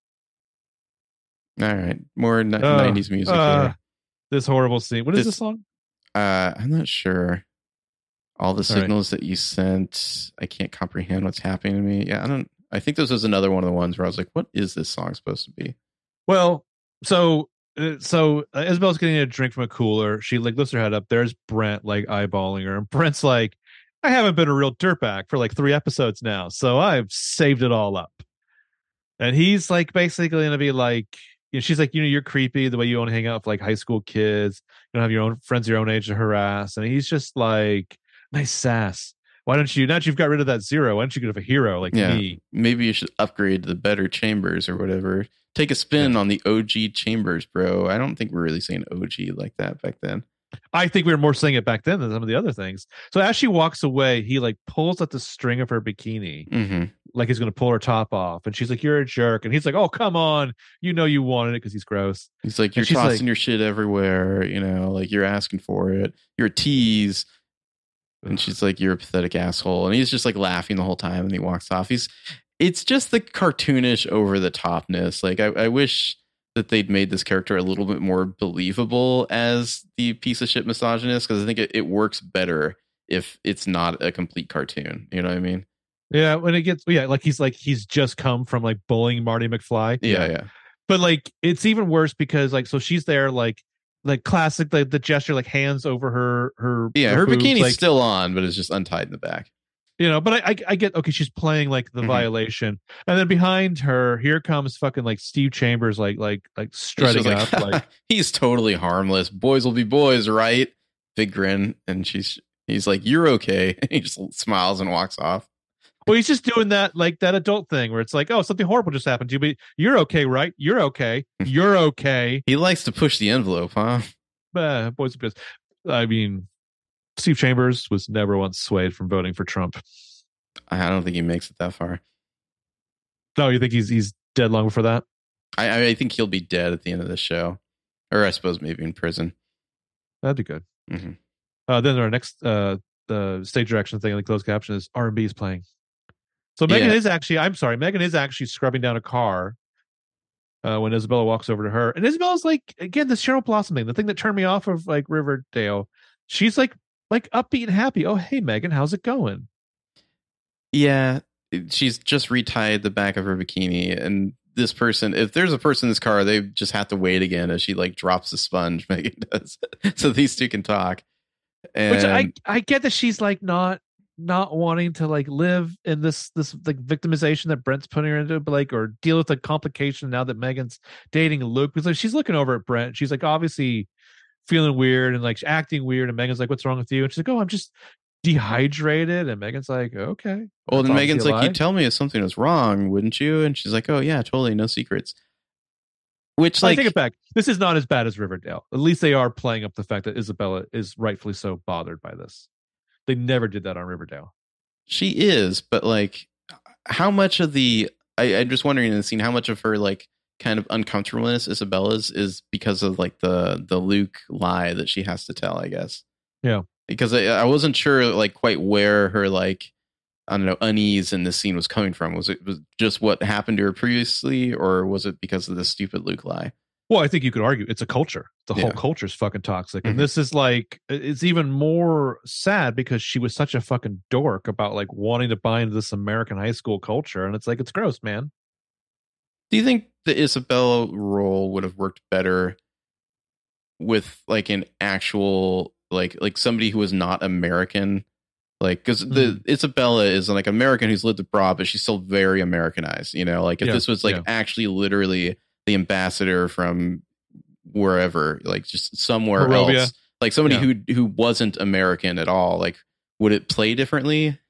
All right. More n- uh, nineties music uh, here. This horrible scene. What is this, this song? Uh, I'm not sure. All the signals All right. that you sent, I can't comprehend what's happening to me. Yeah, I don't. I think this was another one of the ones where I was like, what is this song supposed to be? Well, so uh, so uh, Isabel's getting a drink from a cooler. She like lifts her head up. There's Brent like eyeballing her, and Brent's like, I haven't been a real dirtbag for like three episodes now, so I've saved it all up. And he's like basically going to be like, you know, she's like, you know, you're creepy the way you want to hang out with like high school kids. You don't have your own friends your own age to harass. And he's just like, nice sass. Why don't you, now that you've got rid of that zero, why don't you get a hero like yeah, me? Maybe you should upgrade to the better chambers or whatever. Take a spin yeah. on the O G chambers, bro. I don't think we're really saying O G like that back then. I think we were more saying it back then than some of the other things. So as she walks away, he like pulls at the string of her bikini, mm-hmm. like he's going to pull her top off. And she's like, "You're a jerk." And he's like, "Oh, come on. You know you wanted it," because he's gross. He's like, "You're tossing like, your shit everywhere. You know, like you're asking for it. You're a tease." And she's like, "You're a pathetic asshole." And he's just like laughing the whole time. And he walks off. He's, it's just the cartoonish over the topness. Like I, I wish that they'd made this character a little bit more believable as the piece of shit misogynist, because I think it, it works better if it's not a complete cartoon. You know what I mean? Yeah, when it gets yeah, like he's like he's just come from like bullying Marty McFly. Yeah, yeah. yeah. But like it's even worse because like so she's there like like classic like the gesture like hands over her her yeah her, her boobs, bikini's like, still on, but it's just untied in the back. You know, but I, I I get okay. She's playing like the mm-hmm. violation, and then behind her, here comes fucking like Steve Chambers, like like like strutting like, up. Like he's totally harmless. Boys will be boys, right? Big grin, and she's he's like, "You're okay." And he just smiles and walks off. Well, he's just doing that like that adult thing where it's like, "Oh, something horrible just happened to you, but you're okay, right? You're okay. You're okay." He likes to push the envelope, huh? Uh, boys will be boys. I mean. Steve Chambers was never once swayed from voting for Trump. I don't think he makes it that far. No, you think he's he's dead long before that? I I think he'll be dead at the end of the show, or I suppose maybe in prison. That'd be good. Mm-hmm. Uh, then our next uh, the stage direction thing in the closed caption is R and B is playing. So Megan yeah. is actually, I'm sorry, Megan is actually scrubbing down a car uh, when Isabella walks over to her, and Isabella's like, again, the Cheryl Blossom thing, the thing that turned me off of like Riverdale. She's like. Like upbeat and happy. Oh, hey, Megan, how's it going? Yeah, she's just retied the back of her bikini. And this person, if there's a person in this car, they just have to wait again as she like drops the sponge, Megan does. So these two can talk. And Which I, I get that she's like not not wanting to like live in this this like victimization that Brent's putting her into, but like or deal with the complication now that Megan's dating Luke. Because like she's looking over at Brent. She's like obviously feeling weird and like acting weird, and Megan's like, "What's wrong with you?" And she's like, "Oh, I'm just dehydrated." And Megan's like, "Okay." Well, then Megan's like, "You'd tell me if something was wrong, wouldn't you?" And she's like, "Oh yeah, totally, no secrets." Which, like, I take it back. This is not as bad as Riverdale. At least they are playing up the fact that Isabella is rightfully so bothered by this. They never did that on Riverdale. She is, but like, how much of the I, I'm just wondering in the scene, how much of her like kind of uncomfortableness Isabella's is because of like the the Luke lie that she has to tell, I guess. Yeah, because I, I wasn't sure like quite where her like I don't know unease in this scene was coming from. Was it was just what happened to her previously, or was it because of this stupid Luke lie? Well, I think you could argue it's a culture. The yeah. whole culture is fucking toxic, mm-hmm. and this is like it's even more sad because she was such a fucking dork about like wanting to buy into this American high school culture, and it's like it's gross, man. Do you think the Isabella role would have worked better with like an actual like like somebody who was not American? Like, because mm. the Isabella is like American who's lived abroad, but she's still very Americanized. You know, like if yeah, this was like yeah. actually literally the ambassador from wherever, like just somewhere Barovia. else, like somebody yeah. who who wasn't American at all, like would it play differently?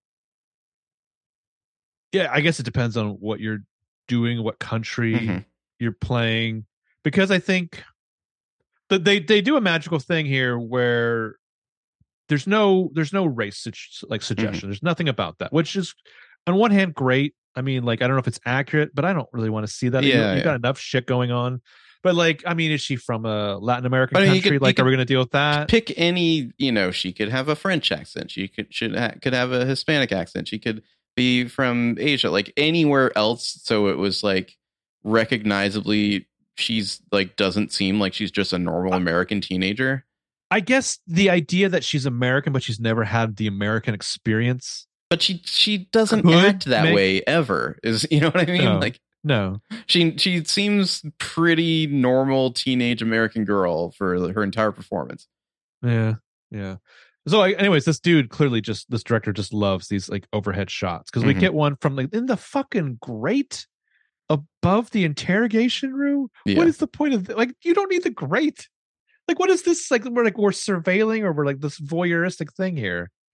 Yeah, I guess it depends on what you're doing, what country mm-hmm. you're playing, because I think that they they do a magical thing here where there's no there's no race like suggestion. Mm-hmm. There's nothing about that, which is on one hand great. I mean, like I don't know if it's accurate, but I don't really want to see that. Yeah, you, you yeah. got enough shit going on. But like, I mean, is she from a Latin American I mean, country? Could, like, are we going to deal with that? Pick any, you know, she could have a French accent. She could should ha- could have a Hispanic accent. She could be from Asia, like anywhere else. So it was like recognizably, she's like doesn't seem like she's just a normal American teenager. I guess the idea that she's American, but she's never had the American experience. But she she doesn't could act that make... way ever. Is you know what I mean? No, like no, she she seems pretty normal teenage American girl for her entire performance. Yeah, yeah. So, anyways, this dude clearly just this director just loves these like overhead shots because we mm-hmm. get one from like in the fucking grate above the interrogation room. Yeah. What is the point of th- like you don't need the grate? Like, what is this? Like, we're like we're surveilling or we're like this voyeuristic thing here.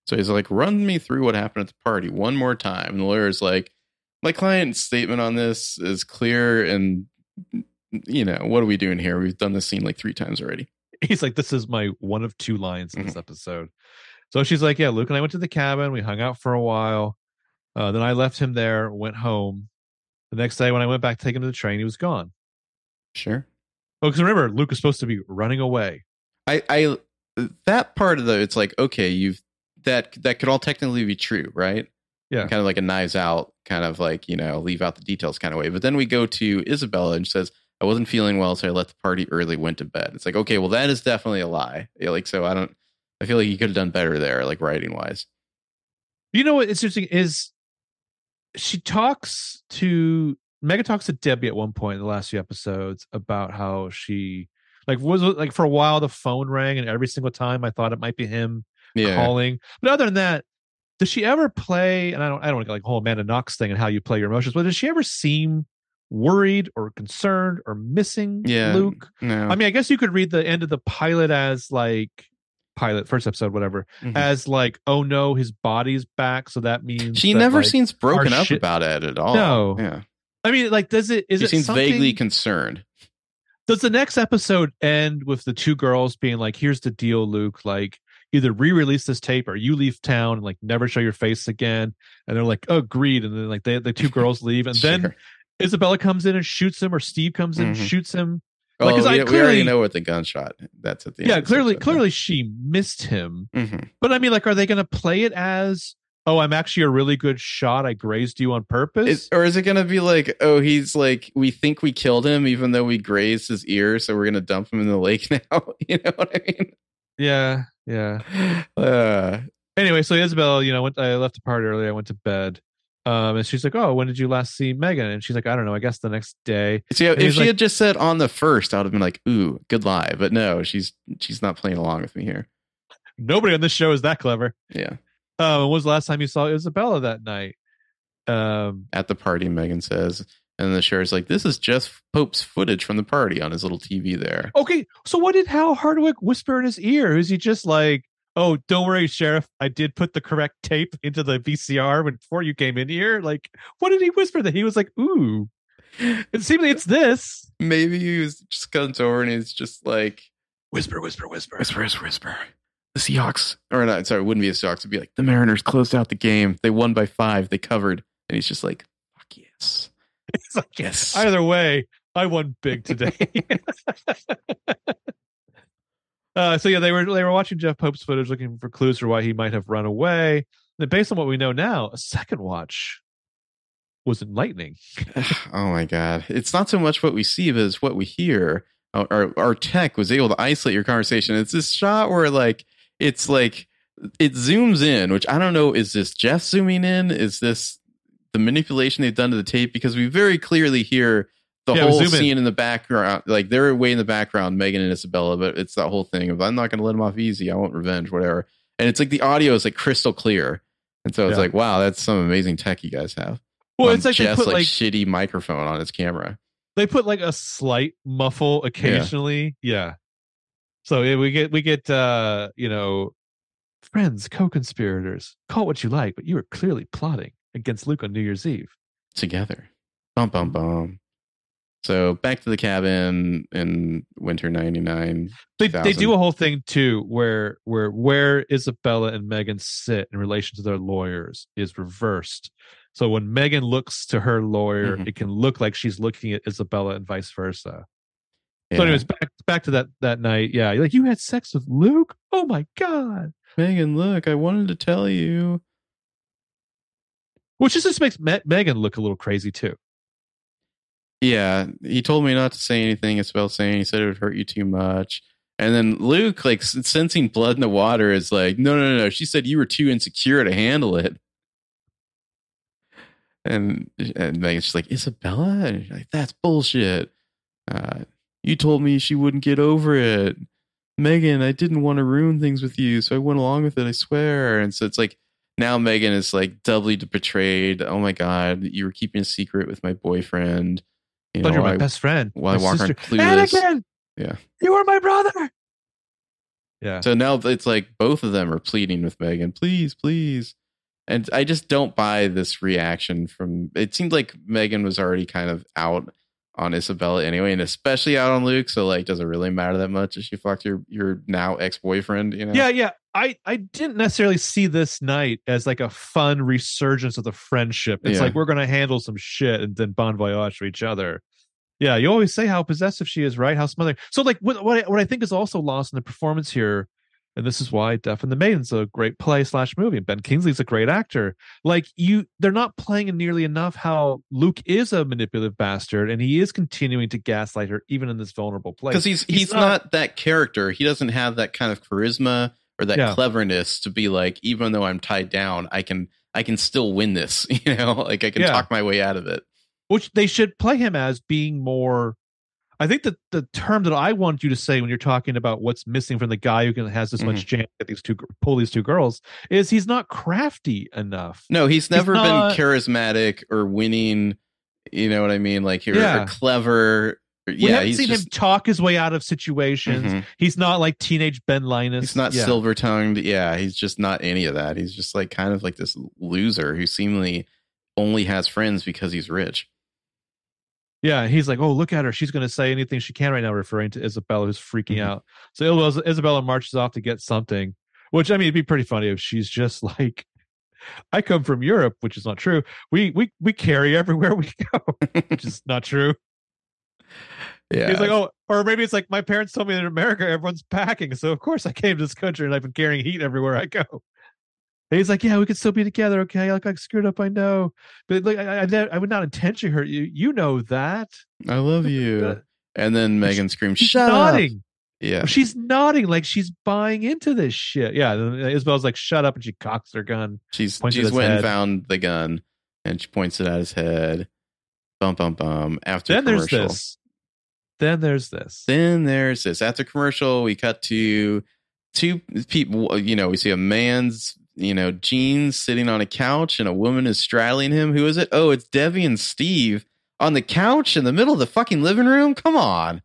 So he's like, run me through what happened at the party one more time. And the lawyer's like, my client's statement on this is clear. And, you know, what are we doing here? We've done this scene like three times already. He's like, this is my one of two lines in mm-hmm. this episode. So she's like, yeah, Luke and I went to the cabin. We hung out for a while. Uh, then I left him there, went home. The next day when I went back to take him to the train, he was gone. Sure. Oh, because remember, Luke is supposed to be running away. I, I, that part of the, it's like, okay, you've, that, that could all technically be true, right? Yeah. Kind of like a Knives Out, kind of like, you know, leave out the details kind of way. But then we go to Isabella and she says, I wasn't feeling well, so I left the party early, went to bed. It's like, okay, well, that is definitely a lie. Yeah, like, so I don't, I feel like you could have done better there, like writing wise. You know what? It's interesting is she talks to, Megan talks to Debbie at one point in the last few episodes about how she, like, was like for a while the phone rang and every single time I thought it might be him yeah. calling. But other than that, does she ever play, and I don't I don't want to get like the whole Amanda Knox thing and how you play your emotions, but does she ever seem worried or concerned or missing yeah, Luke? No. I mean, I guess you could read the end of the pilot as like pilot, first episode, whatever, mm-hmm. as like, oh no, his body's back. So that means she that, never like, seems broken up shit... about it at all. No. Yeah. I mean, like, does it is she it seems something... vaguely concerned. Does the next episode end with the two girls being like, here's the deal, Luke, like either re-release this tape or you leave town and like never show your face again? And they're like, oh, agreed. And then like they, the two girls leave, and sure. then Isabella comes in and shoots him, or Steve comes in mm-hmm. and shoots him. Like, oh, we, I clearly, we already know what the gunshot. That's at the end. Yeah, clearly, clearly she missed him. Mm-hmm. But I mean, like, are they going to play it as, oh, I'm actually a really good shot, I grazed you on purpose? Is, or is it going to be like, oh, he's like, we think we killed him even though we grazed his ear, so we're going to dump him in the lake now? You know what I mean? Yeah, yeah. Uh, anyway, so Isabel, you know, went, I left the party early. I went to bed. Um, and she's like, oh, when did you last see Megan? And she's like, I don't know, I guess the next day. See, if she like, had just said on the first, I would have been like, ooh, good lie. But no, she's she's not playing along with me here. Nobody on this show is that clever. Yeah. Um, when was the last time you saw Isabella that night? Um, At the party, Megan says. And the sheriff's like, this is Jeff Pope's footage from the party on his little T V there. Okay, so what did Hal Hardwick whisper in his ear? Is he just like, oh, don't worry, Sheriff, I did put the correct tape into the V C R when, before you came in here? Like, what did he whisper that he was like, ooh, it seems like it's this. Maybe he was just comes over and he's just like, whisper, whisper, whisper. Whisper, whisper, whisper. The Seahawks, or not, sorry, it wouldn't be the Seahawks. It'd be like, the Mariners closed out the game. They won by five. They covered. And he's just like, fuck yes. It's like, yes. Either way, I won big today. uh, so yeah, they were they were watching Jeff Pope's footage, looking for clues for why he might have run away. And based on what we know now, a second watch was enlightening. Oh my god! It's not so much what we see, but it's what we hear. Our, our, our tech was able to isolate your conversation. It's this shot where like it's like it zooms in, which I don't know. Is this Jeff zooming in? Is this the manipulation they've done to the tape? Because we very clearly hear the yeah, whole scene in. in the background. Like they're way in the background, Megan and Isabella, but it's that whole thing of I'm not going to let him off easy. I want revenge, whatever. And it's like the audio is like crystal clear. And so it's yeah. like, wow, that's some amazing tech you guys have. Well, it's like Jeff's they put like, like shitty microphone on his camera. They put like a slight muffle occasionally. Yeah. yeah. So yeah, we get we get uh, you know, friends, co-conspirators, call it what you like, but you were clearly plotting against Luke on New Year's Eve. Together. Bum bum bum. So back to the cabin in winter ninety-nine. They they do a whole thing too where where where Isabella and Megan sit in relation to their lawyers is reversed. So when Megan looks to her lawyer, mm-hmm. it can look like she's looking at Isabella and vice versa. Yeah. So anyways, back back to that that night. Yeah, like, you had sex with Luke? Oh my god. Megan, look, I wanted to tell you. Which just makes Me- Megan look a little crazy too. Yeah, he told me not to say anything. Isabel saying he said it would hurt you too much. And then Luke, like, sensing blood in the water, is like, no, no, no, no. She said you were too insecure to handle it. And, and Megan's just like, Isabella? And like, that's bullshit. Uh, you told me she wouldn't get over it. Megan, I didn't want to ruin things with you, so I went along with it, I swear. And so it's like, now Megan is like doubly betrayed. Oh my God, you were keeping a secret with my boyfriend. You but know, you're my I, best friend. While I walk around clueless. Anakin! Yeah. You are my brother! Yeah. So now it's like both of them are pleading with Megan, please, please. And I just don't buy this reaction from, it seemed like Megan was already kind of out on Isabella anyway, and especially out on Luke. So like, does it really matter that much if she fucked your, your now ex-boyfriend, you know? Yeah, yeah. I, I didn't necessarily see this night as like a fun resurgence of the friendship. It's Yeah. like, we're going to handle some shit and then bon voyage for each other. Yeah, you always say how possessive she is, right? How smothering. So like what, what, I, what I think is also lost in the performance here, and this is why Death and the Maiden's a great play slash movie. Ben Kingsley's a great actor. Like you, they're not playing nearly enough how Luke is a manipulative bastard, and he is continuing to gaslight her even in this vulnerable place. Because he's he's, he's not, not that character. He doesn't have that kind of charisma or that yeah. cleverness to be like, even though I'm tied down, I can I can still win this. You know, like I can yeah. talk my way out of it. Which they should play him as being more. I think that the term that I want you to say when you're talking about what's missing from the guy who can has this mm-hmm. much chance at these two pull these two girls is he's not crafty enough. No, he's never he's not, been charismatic or winning. You know what I mean? Like you're yeah. clever. We yeah, haven't he's seen just, him talk his way out of situations. Mm-hmm. He's not like teenage Ben Linus. He's not yeah. silver tongued. Yeah, he's just not any of that. He's just like kind of like this loser who seemingly only has friends because he's rich. Yeah, he's like, oh, look at her. She's going to say anything she can right now, referring to Isabella, who's freaking mm-hmm. out. So Isabella marches off to get something, which, I mean, it'd be pretty funny if she's just like, I come from Europe, which is not true. We we we carry everywhere we go, which is not true. Yeah. He's like, oh, or maybe it's like, my parents told me that in America, everyone's packing. So, of course, I came to this country and I've been carrying heat everywhere I go. And he's like, yeah, we could still be together. Okay. Like, I screwed up. I know. But like, I, I, I would not intentionally hurt you. You know that. I love you. And then Megan screams, she's shut nodding. up. Yeah. She's nodding like she's buying into this shit. Yeah. Isabel's like, shut up. And she cocks her gun. She's she's went head. and found the gun and she points it at his head. Bum, bum, bum. After then commercial. There's this. Then there's this. Then there's this. After commercial, we cut to two people. You know, we see a man's, you know, jeans sitting on a couch and a woman is straddling him. Who is it? Oh, it's Debbie and Steve on the couch in the middle of the fucking living room. Come on.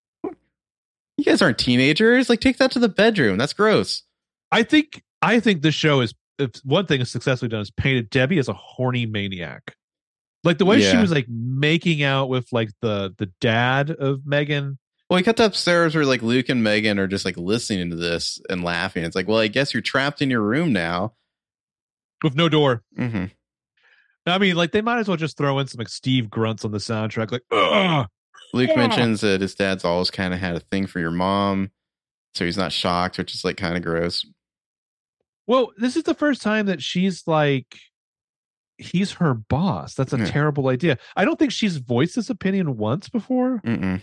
You guys aren't teenagers. Like, take that to the bedroom. That's gross. I think, I think this show is, if one thing is successfully done is painted Debbie as a horny maniac. Like the way yeah. she was like making out with like the, the dad of Megan. Well, we cut to upstairs where like Luke and Megan are just like listening to this and laughing. It's like, well, I guess you're trapped in your room now with no door. Mm-hmm. I mean, like they might as well just throw in some like Steve grunts on the soundtrack. Like, ugh! Luke yeah. mentions that his dad's always kind of had a thing for your mom, so he's not shocked, which is like kind of gross. Well, this is the first time that she's like, he's her boss. That's a yeah. terrible idea. I don't think she's voiced this opinion once before. Mm-mm.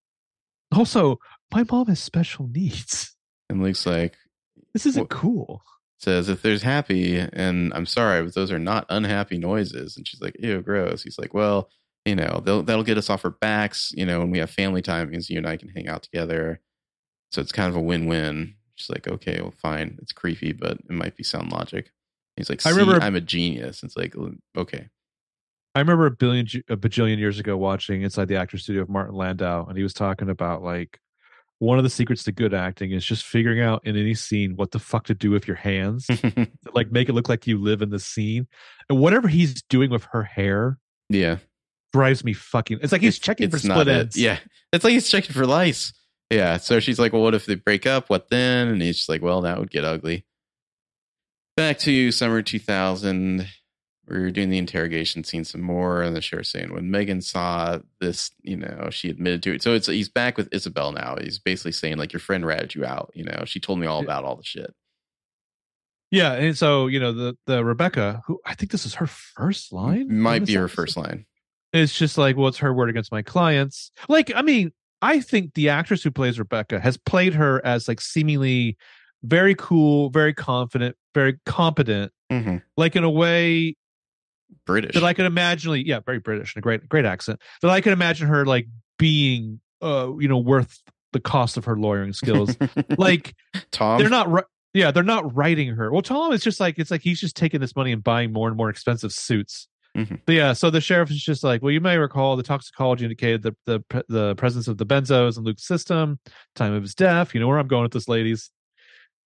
Also, my mom has special needs. And Luke's like, this isn't well, cool. Says, if there's happy, and I'm sorry, but those are not unhappy noises. And she's like, ew, gross. He's like, well, you know, that'll get us off our backs. You know, when we have family time, it means you and I can hang out together. So it's kind of a win-win. She's like, okay, well, fine. It's creepy, but it might be sound logic. He's like, see, I remember, I'm a genius. It's like, okay. I remember a billion, a bajillion years ago watching Inside the Actors Studio of Martin Landau, and he was talking about like one of the secrets to good acting is just figuring out in any scene what the fuck to do with your hands, to, like make it look like you live in the scene. And whatever he's doing with her hair, yeah, drives me fucking. It's like he's it's, checking it's for split ends. Yeah, it's like he's checking for lice. Yeah. So she's like, well, what if they break up? What then? And he's just like, well, that would get ugly. Back to summer two thousand. We were doing the interrogation scene some more, and the sheriff saying when Megan saw this, you know, she admitted to it. So it's he's back with Isabel now. He's basically saying like, your friend ratted you out. You know, she told me all about all the shit. Yeah, and so you know the the Rebecca, who I think this is her first line, might be her first line. It's just like, well, it's her word against my clients. Like, I mean, I think the actress who plays Rebecca has played her as like seemingly very cool, very confident, very competent, mm-hmm. like in a way. British that I could imagine, yeah, very British and a great, great accent. That I could imagine her like being, uh, you know, worth the cost of her lawyering skills. Like Tom, they're not, yeah, they're not writing her. Well, Tom is just like it's like he's just taking this money and buying more and more expensive suits. Mm-hmm. But yeah, so the sheriff is just like, well, you may recall the toxicology indicated the the the presence of the benzos in Luke's system, time of his death. You know where I'm going with this, ladies.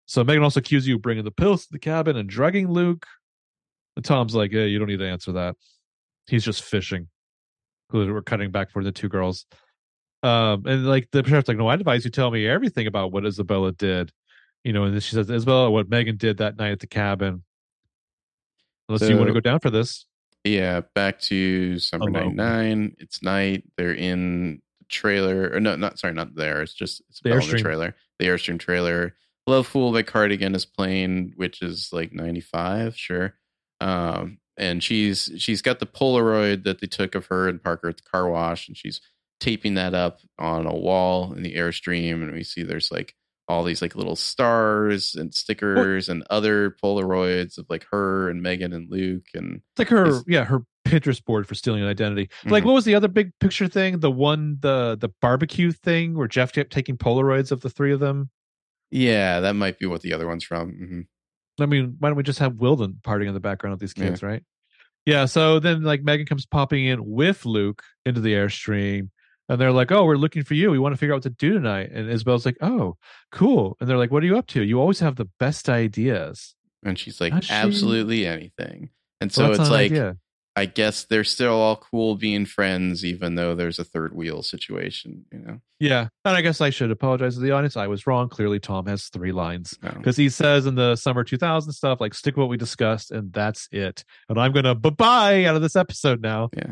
So Megan also accuses you of bringing the pills to the cabin and drugging Luke. And Tom's like, hey, you don't need to answer that. He's just fishing. We're cutting back for the two girls. Um, and like the sheriff's like, no, I advise you tell me everything about what Isabella did. You know, and then she says, Isabella, what Megan did that night at the cabin. Unless so, you want to go down for this. Yeah, back to Summer ninety-nine. It's night. They're in the trailer. Or no, not sorry, not there. It's just it's the, the trailer. The Airstream trailer. Love Fool by Cardigan is playing, which is like ninety-five, sure. Um, and she's she's got the Polaroid that they took of her and Parker at the car wash, and she's taping that up on a wall in the Airstream, and we see there's like all these like little stars and stickers what? and other Polaroids of like her and Megan and Luke, and it's like her yeah her Pinterest board for stealing an identity. Mm-hmm. Like what was the other big picture thing? The one the the barbecue thing where Jeff kept taking Polaroids of the three of them. Yeah, that might be what the other one's from. Mm-hmm. I mean, why don't we just have Wilden partying in the background of these kids, yeah. right? Yeah. So then like Megan comes popping in with Luke into the Airstream. And they're like, oh, we're looking for you. We want to figure out what to do tonight. And Isabel's like, oh, cool. And they're like, what are you up to? You always have the best ideas. And she's like, Does absolutely she? anything. And so well, it's like, idea. I guess they're still all cool being friends, even though there's a third wheel situation, you know? Yeah. And I guess I should apologize to the audience. I was wrong. Clearly, Tom has three lines because oh. he says in the summer two thousand stuff, like, stick with what we discussed, and that's it. And I'm going to bye-bye out of this episode now. Yeah.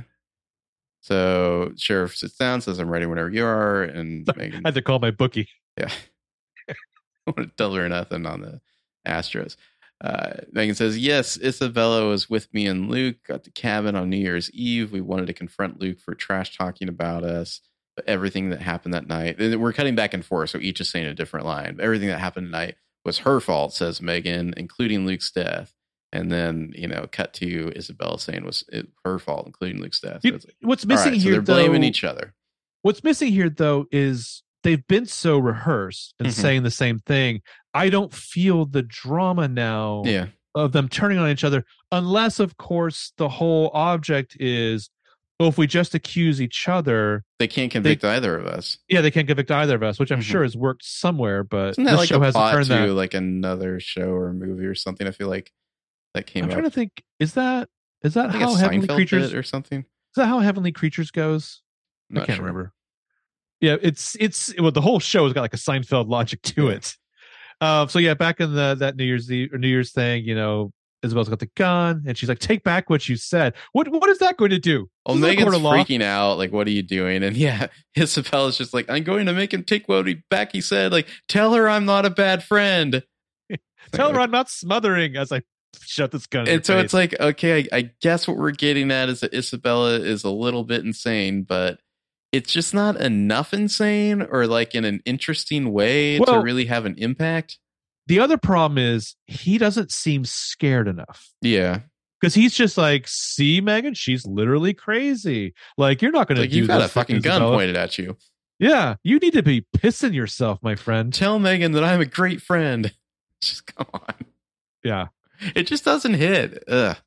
So Sheriff sits down, says, I'm ready whenever you are. And Megan, I had to call my bookie. Yeah. I want to tell her nothing on the Astros. Uh, Megan says, yes, Isabella was with me and Luke at the cabin on New Year's Eve. We wanted to confront Luke for trash talking about us, but everything that happened that night, and we're cutting back and forth, so each is saying a different line. Everything that happened tonight was her fault, says Megan, including Luke's death. And then, you know, cut to Isabella saying it was it, her fault, including Luke's death. So like, what's missing right, here, so they're blaming though, each other. What's missing here, though, is they've been so rehearsed and mm-hmm. saying the same thing. I don't feel the drama now yeah. of them turning on each other, unless, of course, the whole object is, well, if we just accuse each other, they can't convict they, either of us. Yeah, they can't convict either of us, which I'm mm-hmm. sure has worked somewhere. But Isn't that this like show a hasn't plot turned to that. Like another show or movie or something. I feel like that came. I'm up. trying to think. Is that is that how Heavenly Creatures or something? Is that how Heavenly Creatures goes? Not I can't sure. remember. Yeah, it's it's well, the whole show has got like a Seinfeld logic to yeah. it. Uh, so yeah, back in the that New Year's Eve or New Year's thing, you know, Isabel's got the gun and she's like, "Take back what you said." What what is that going to do? Well, Megan's freaking out. Like, what are you doing? And yeah, Isabella's just like, "I'm going to make him take what he back." He said, "Like, tell her I'm not a bad friend. Tell her I'm not smothering." As I shut this gun. And so face. It's like, okay, I, I guess what we're getting at is that Isabella is a little bit insane, but it's just not enough insane or like in an interesting way well, to really have an impact. The other problem is he doesn't seem scared enough. Yeah. Because he's just like, see, Megan, she's literally crazy. Like, you're not going like, to do you've got this a fucking gun Isabella. pointed at you. Yeah. You need to be pissing yourself, my friend. Tell Megan that I'm a great friend. Just come on. Yeah. It just doesn't hit. Ugh.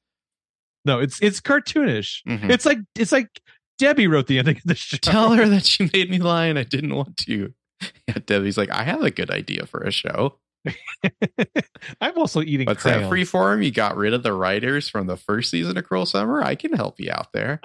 No, it's it's cartoonish. Mm-hmm. It's like it's like Debbie wrote the ending of the show. Tell her that she made me lie and I didn't want to. Yeah, Debbie's like, I have a good idea for a show. I'm also eating What's crayons. That Freeform? You got rid of the writers from the first season of Cruel Summer? I can help you out there.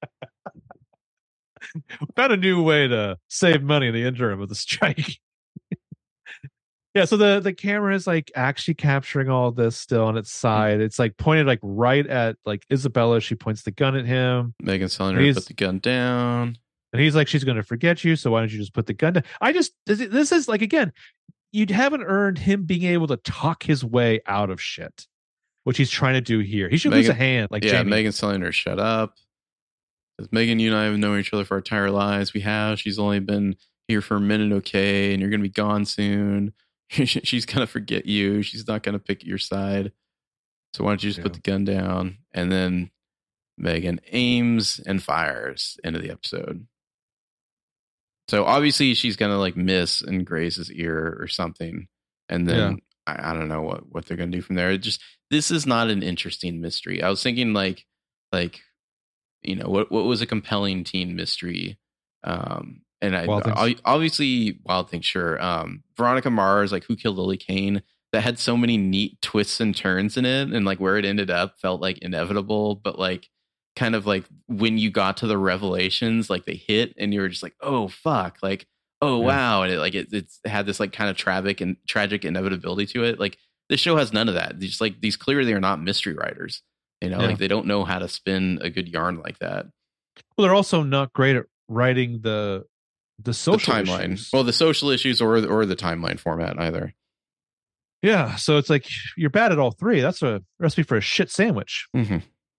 Found a new way to save money in the interim of the strike. Yeah, so the, the camera is like actually capturing all this still on its side. Mm-hmm. It's like pointed like right at like Isabella. She points the gun at him. Megan's telling her to put the gun down. And he's like, she's going to forget you, so why don't you just put the gun down? I just, this is like, again, you haven't earned him being able to talk his way out of shit, which he's trying to do here. He should Megan, lose a hand like yeah, Jamie. Megan's telling her, shut up. Says, Megan, you and I have known each other for our entire lives. We have. She's only been here for a minute, okay, and you're going to be gone soon. She's going to forget you. She's not going to pick your side. So why don't you just yeah. put the gun down? And then Megan aims and fires into the episode. So obviously she's going to like miss in Grace's ear or something. And then yeah. I, I don't know what, what they're going to do from there. It just, this is not an interesting mystery. I was thinking like, like, you know, what, what was a compelling teen mystery? Um, And I, I obviously Wild Thing, sure. Um, Veronica Mars, like Who Killed Lily Kane. that had so many neat twists and turns in it, and like where it ended up felt like inevitable, but like kind of like when you got to the revelations, like they hit and you were just like, oh fuck, like oh yeah. wow, and it like it it's had this like kind of tragic and tragic inevitability to it. Like this show has none of that. Just like these clearly are not mystery writers, you know, yeah. like they don't know how to spin a good yarn like that. Well, they're also not great at writing the the social the timeline. Issues. Well, the social issues or or the timeline format either. Yeah, so it's like you're bad at all three. That's a recipe for a shit sandwich. Mm-hmm.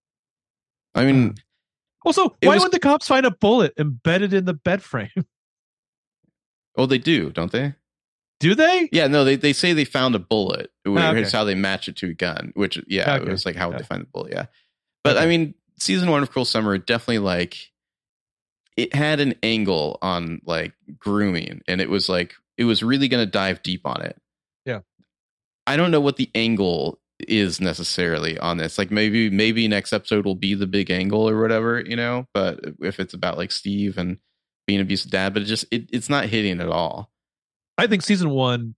I mean, uh, also, why was, would the cops find a bullet embedded in the bed frame? Oh, they do, don't they? Do they? Yeah, no, they, they say they found a bullet. Which oh, okay. is how they match it to a gun. Which, yeah, okay. It was like how would yeah. they find the bullet? Yeah, but okay. I mean, season one of Cruel Summer definitely like it had an angle on like grooming, and it was like it was really going to dive deep on it. Yeah. I don't know what the angle is necessarily on this. Like maybe maybe next episode will be the big angle or whatever, you know. But if it's about like Steve and being an abusive dad, but it just it, it's not hitting at all. I think season one.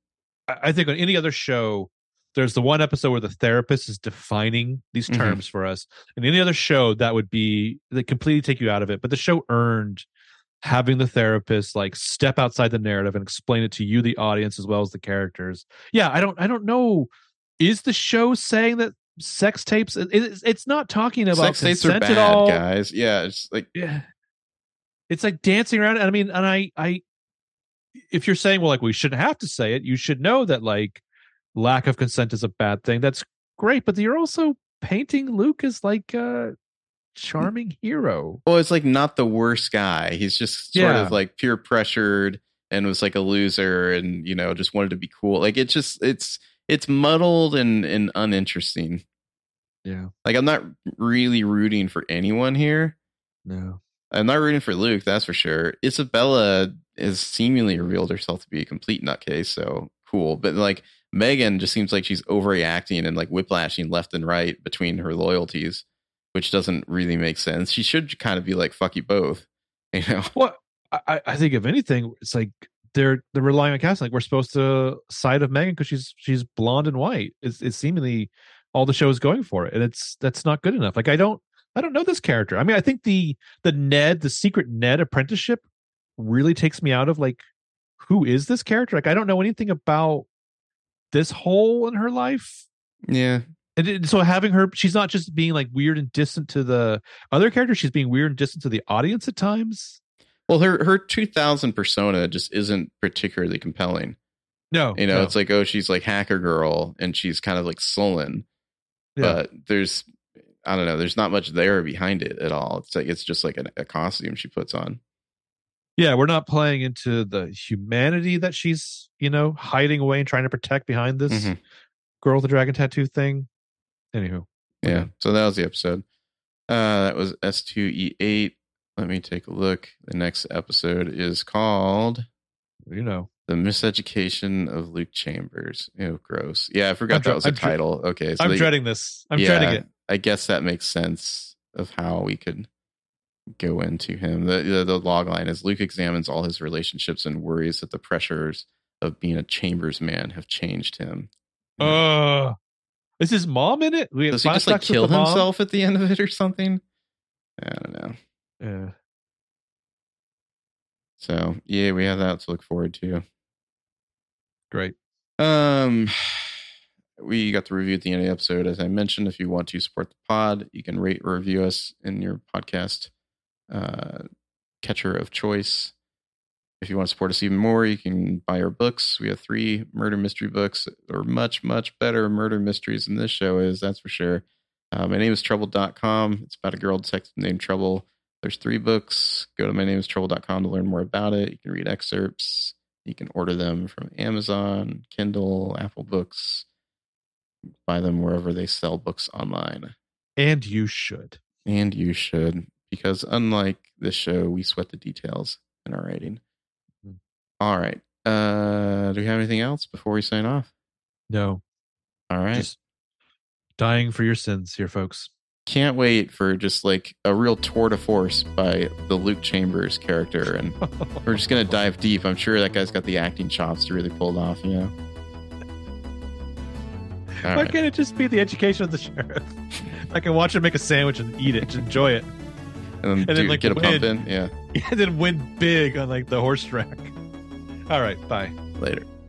I think on any other show, there's the one episode where the therapist is defining these terms mm-hmm. for us. And any other show that would be they completely take you out of it. But the show earned having the therapist like step outside the narrative and explain it to you, the audience, as well as the characters. Yeah, I don't I don't know. Is the show saying that sex tapes? It's, it's not talking about sex tapes are bad, at all. Guys. Yeah, it's like yeah, it's like dancing around. I mean, and I, I, if you're saying, well, like we shouldn't have to say it, you should know that like lack of consent is a bad thing. That's great, but you're also painting Luke as like a charming hero. Well, it's like not the worst guy. He's just sort yeah. of like peer pressured and was like a loser, and you know just wanted to be cool. Like it's just it's. It's muddled and, and uninteresting. Yeah. Like, I'm not really rooting for anyone here. No. I'm not rooting for Luke, that's for sure. Isabella has seemingly revealed herself to be a complete nutcase, so cool. But, like, Megan just seems like she's overreacting and, like, whiplashing left and right between her loyalties, which doesn't really make sense. She should kind of be like, fuck you both, you know? Well, I, I think if anything, it's like, they're they're relying on casting. Like we're supposed to side of Megan because she's she's blonde and white. It's it's seemingly all the show is going for it, and it's that's not good enough. Like I don't I don't know this character. I mean, I think the the Ned, the secret Ned apprenticeship, really takes me out of like who is this character? Like I don't know anything about this hole in her life. Yeah. And it, so having her, she's not just being like weird and distant to the other characters. She's being weird and distant to the audience at times. Well, her her two thousand persona just isn't particularly compelling. No, you know, no. It's like, oh, she's like hacker girl and she's kind of like sullen, yeah. But there's, I don't know, there's not much there behind it at all. It's like it's just like a, a costume she puts on. Yeah, we're not playing into the humanity that she's, you know, hiding away and trying to protect behind this mm-hmm. girl with the dragon tattoo thing. Anywho, yeah. Okay. So that was the episode. Uh, that was S two E eight. Let me take a look. The next episode is called, you know, The Miseducation of Luke Chambers. Ew, gross. Yeah, I forgot I'm that was I'm a title. Okay. So I'm they, dreading this. I'm yeah, dreading it. I guess that makes sense of how we could go into him. The, the, the log line is Luke examines all his relationships and worries that the pressures of being a Chambers man have changed him. Uh, is his mom in it? We Does he just like kill himself at the end of it or something? I don't know. Yeah. So yeah, we have that to look forward to. Great. Um, we got the review at the end of the episode. As I mentioned, if you want to support the pod, you can rate or review us in your podcast uh, catcher of choice. If you want to support us even more, you can buy our books. We have three murder mystery books, or much, much better murder mysteries than this show is, that's for sure. Uh, my name is trouble dot com. It's about a girl detective named Trouble. There's three books. Go to my name is trouble dot com to learn more about it. You can read excerpts. You can order them from Amazon, Kindle, Apple Books. Buy them wherever they sell books online. And you should. And you should. Because unlike this show, we sweat the details in our writing. Mm-hmm. All right. Uh, do we have anything else before we sign off? No. All right. Just dying for your sins here, folks. Can't wait for just like a real tour de force by the Luke Chambers character, and we're just gonna dive deep. I'm sure that guy's got the acting chops to really pull it off, you know. Why right. can't it just be the education of the sheriff? I can watch him make a sandwich and eat it, just enjoy it, and then, and do, then like get a win. pump in. Yeah. And then win big on like the horse track. All right, bye. Later.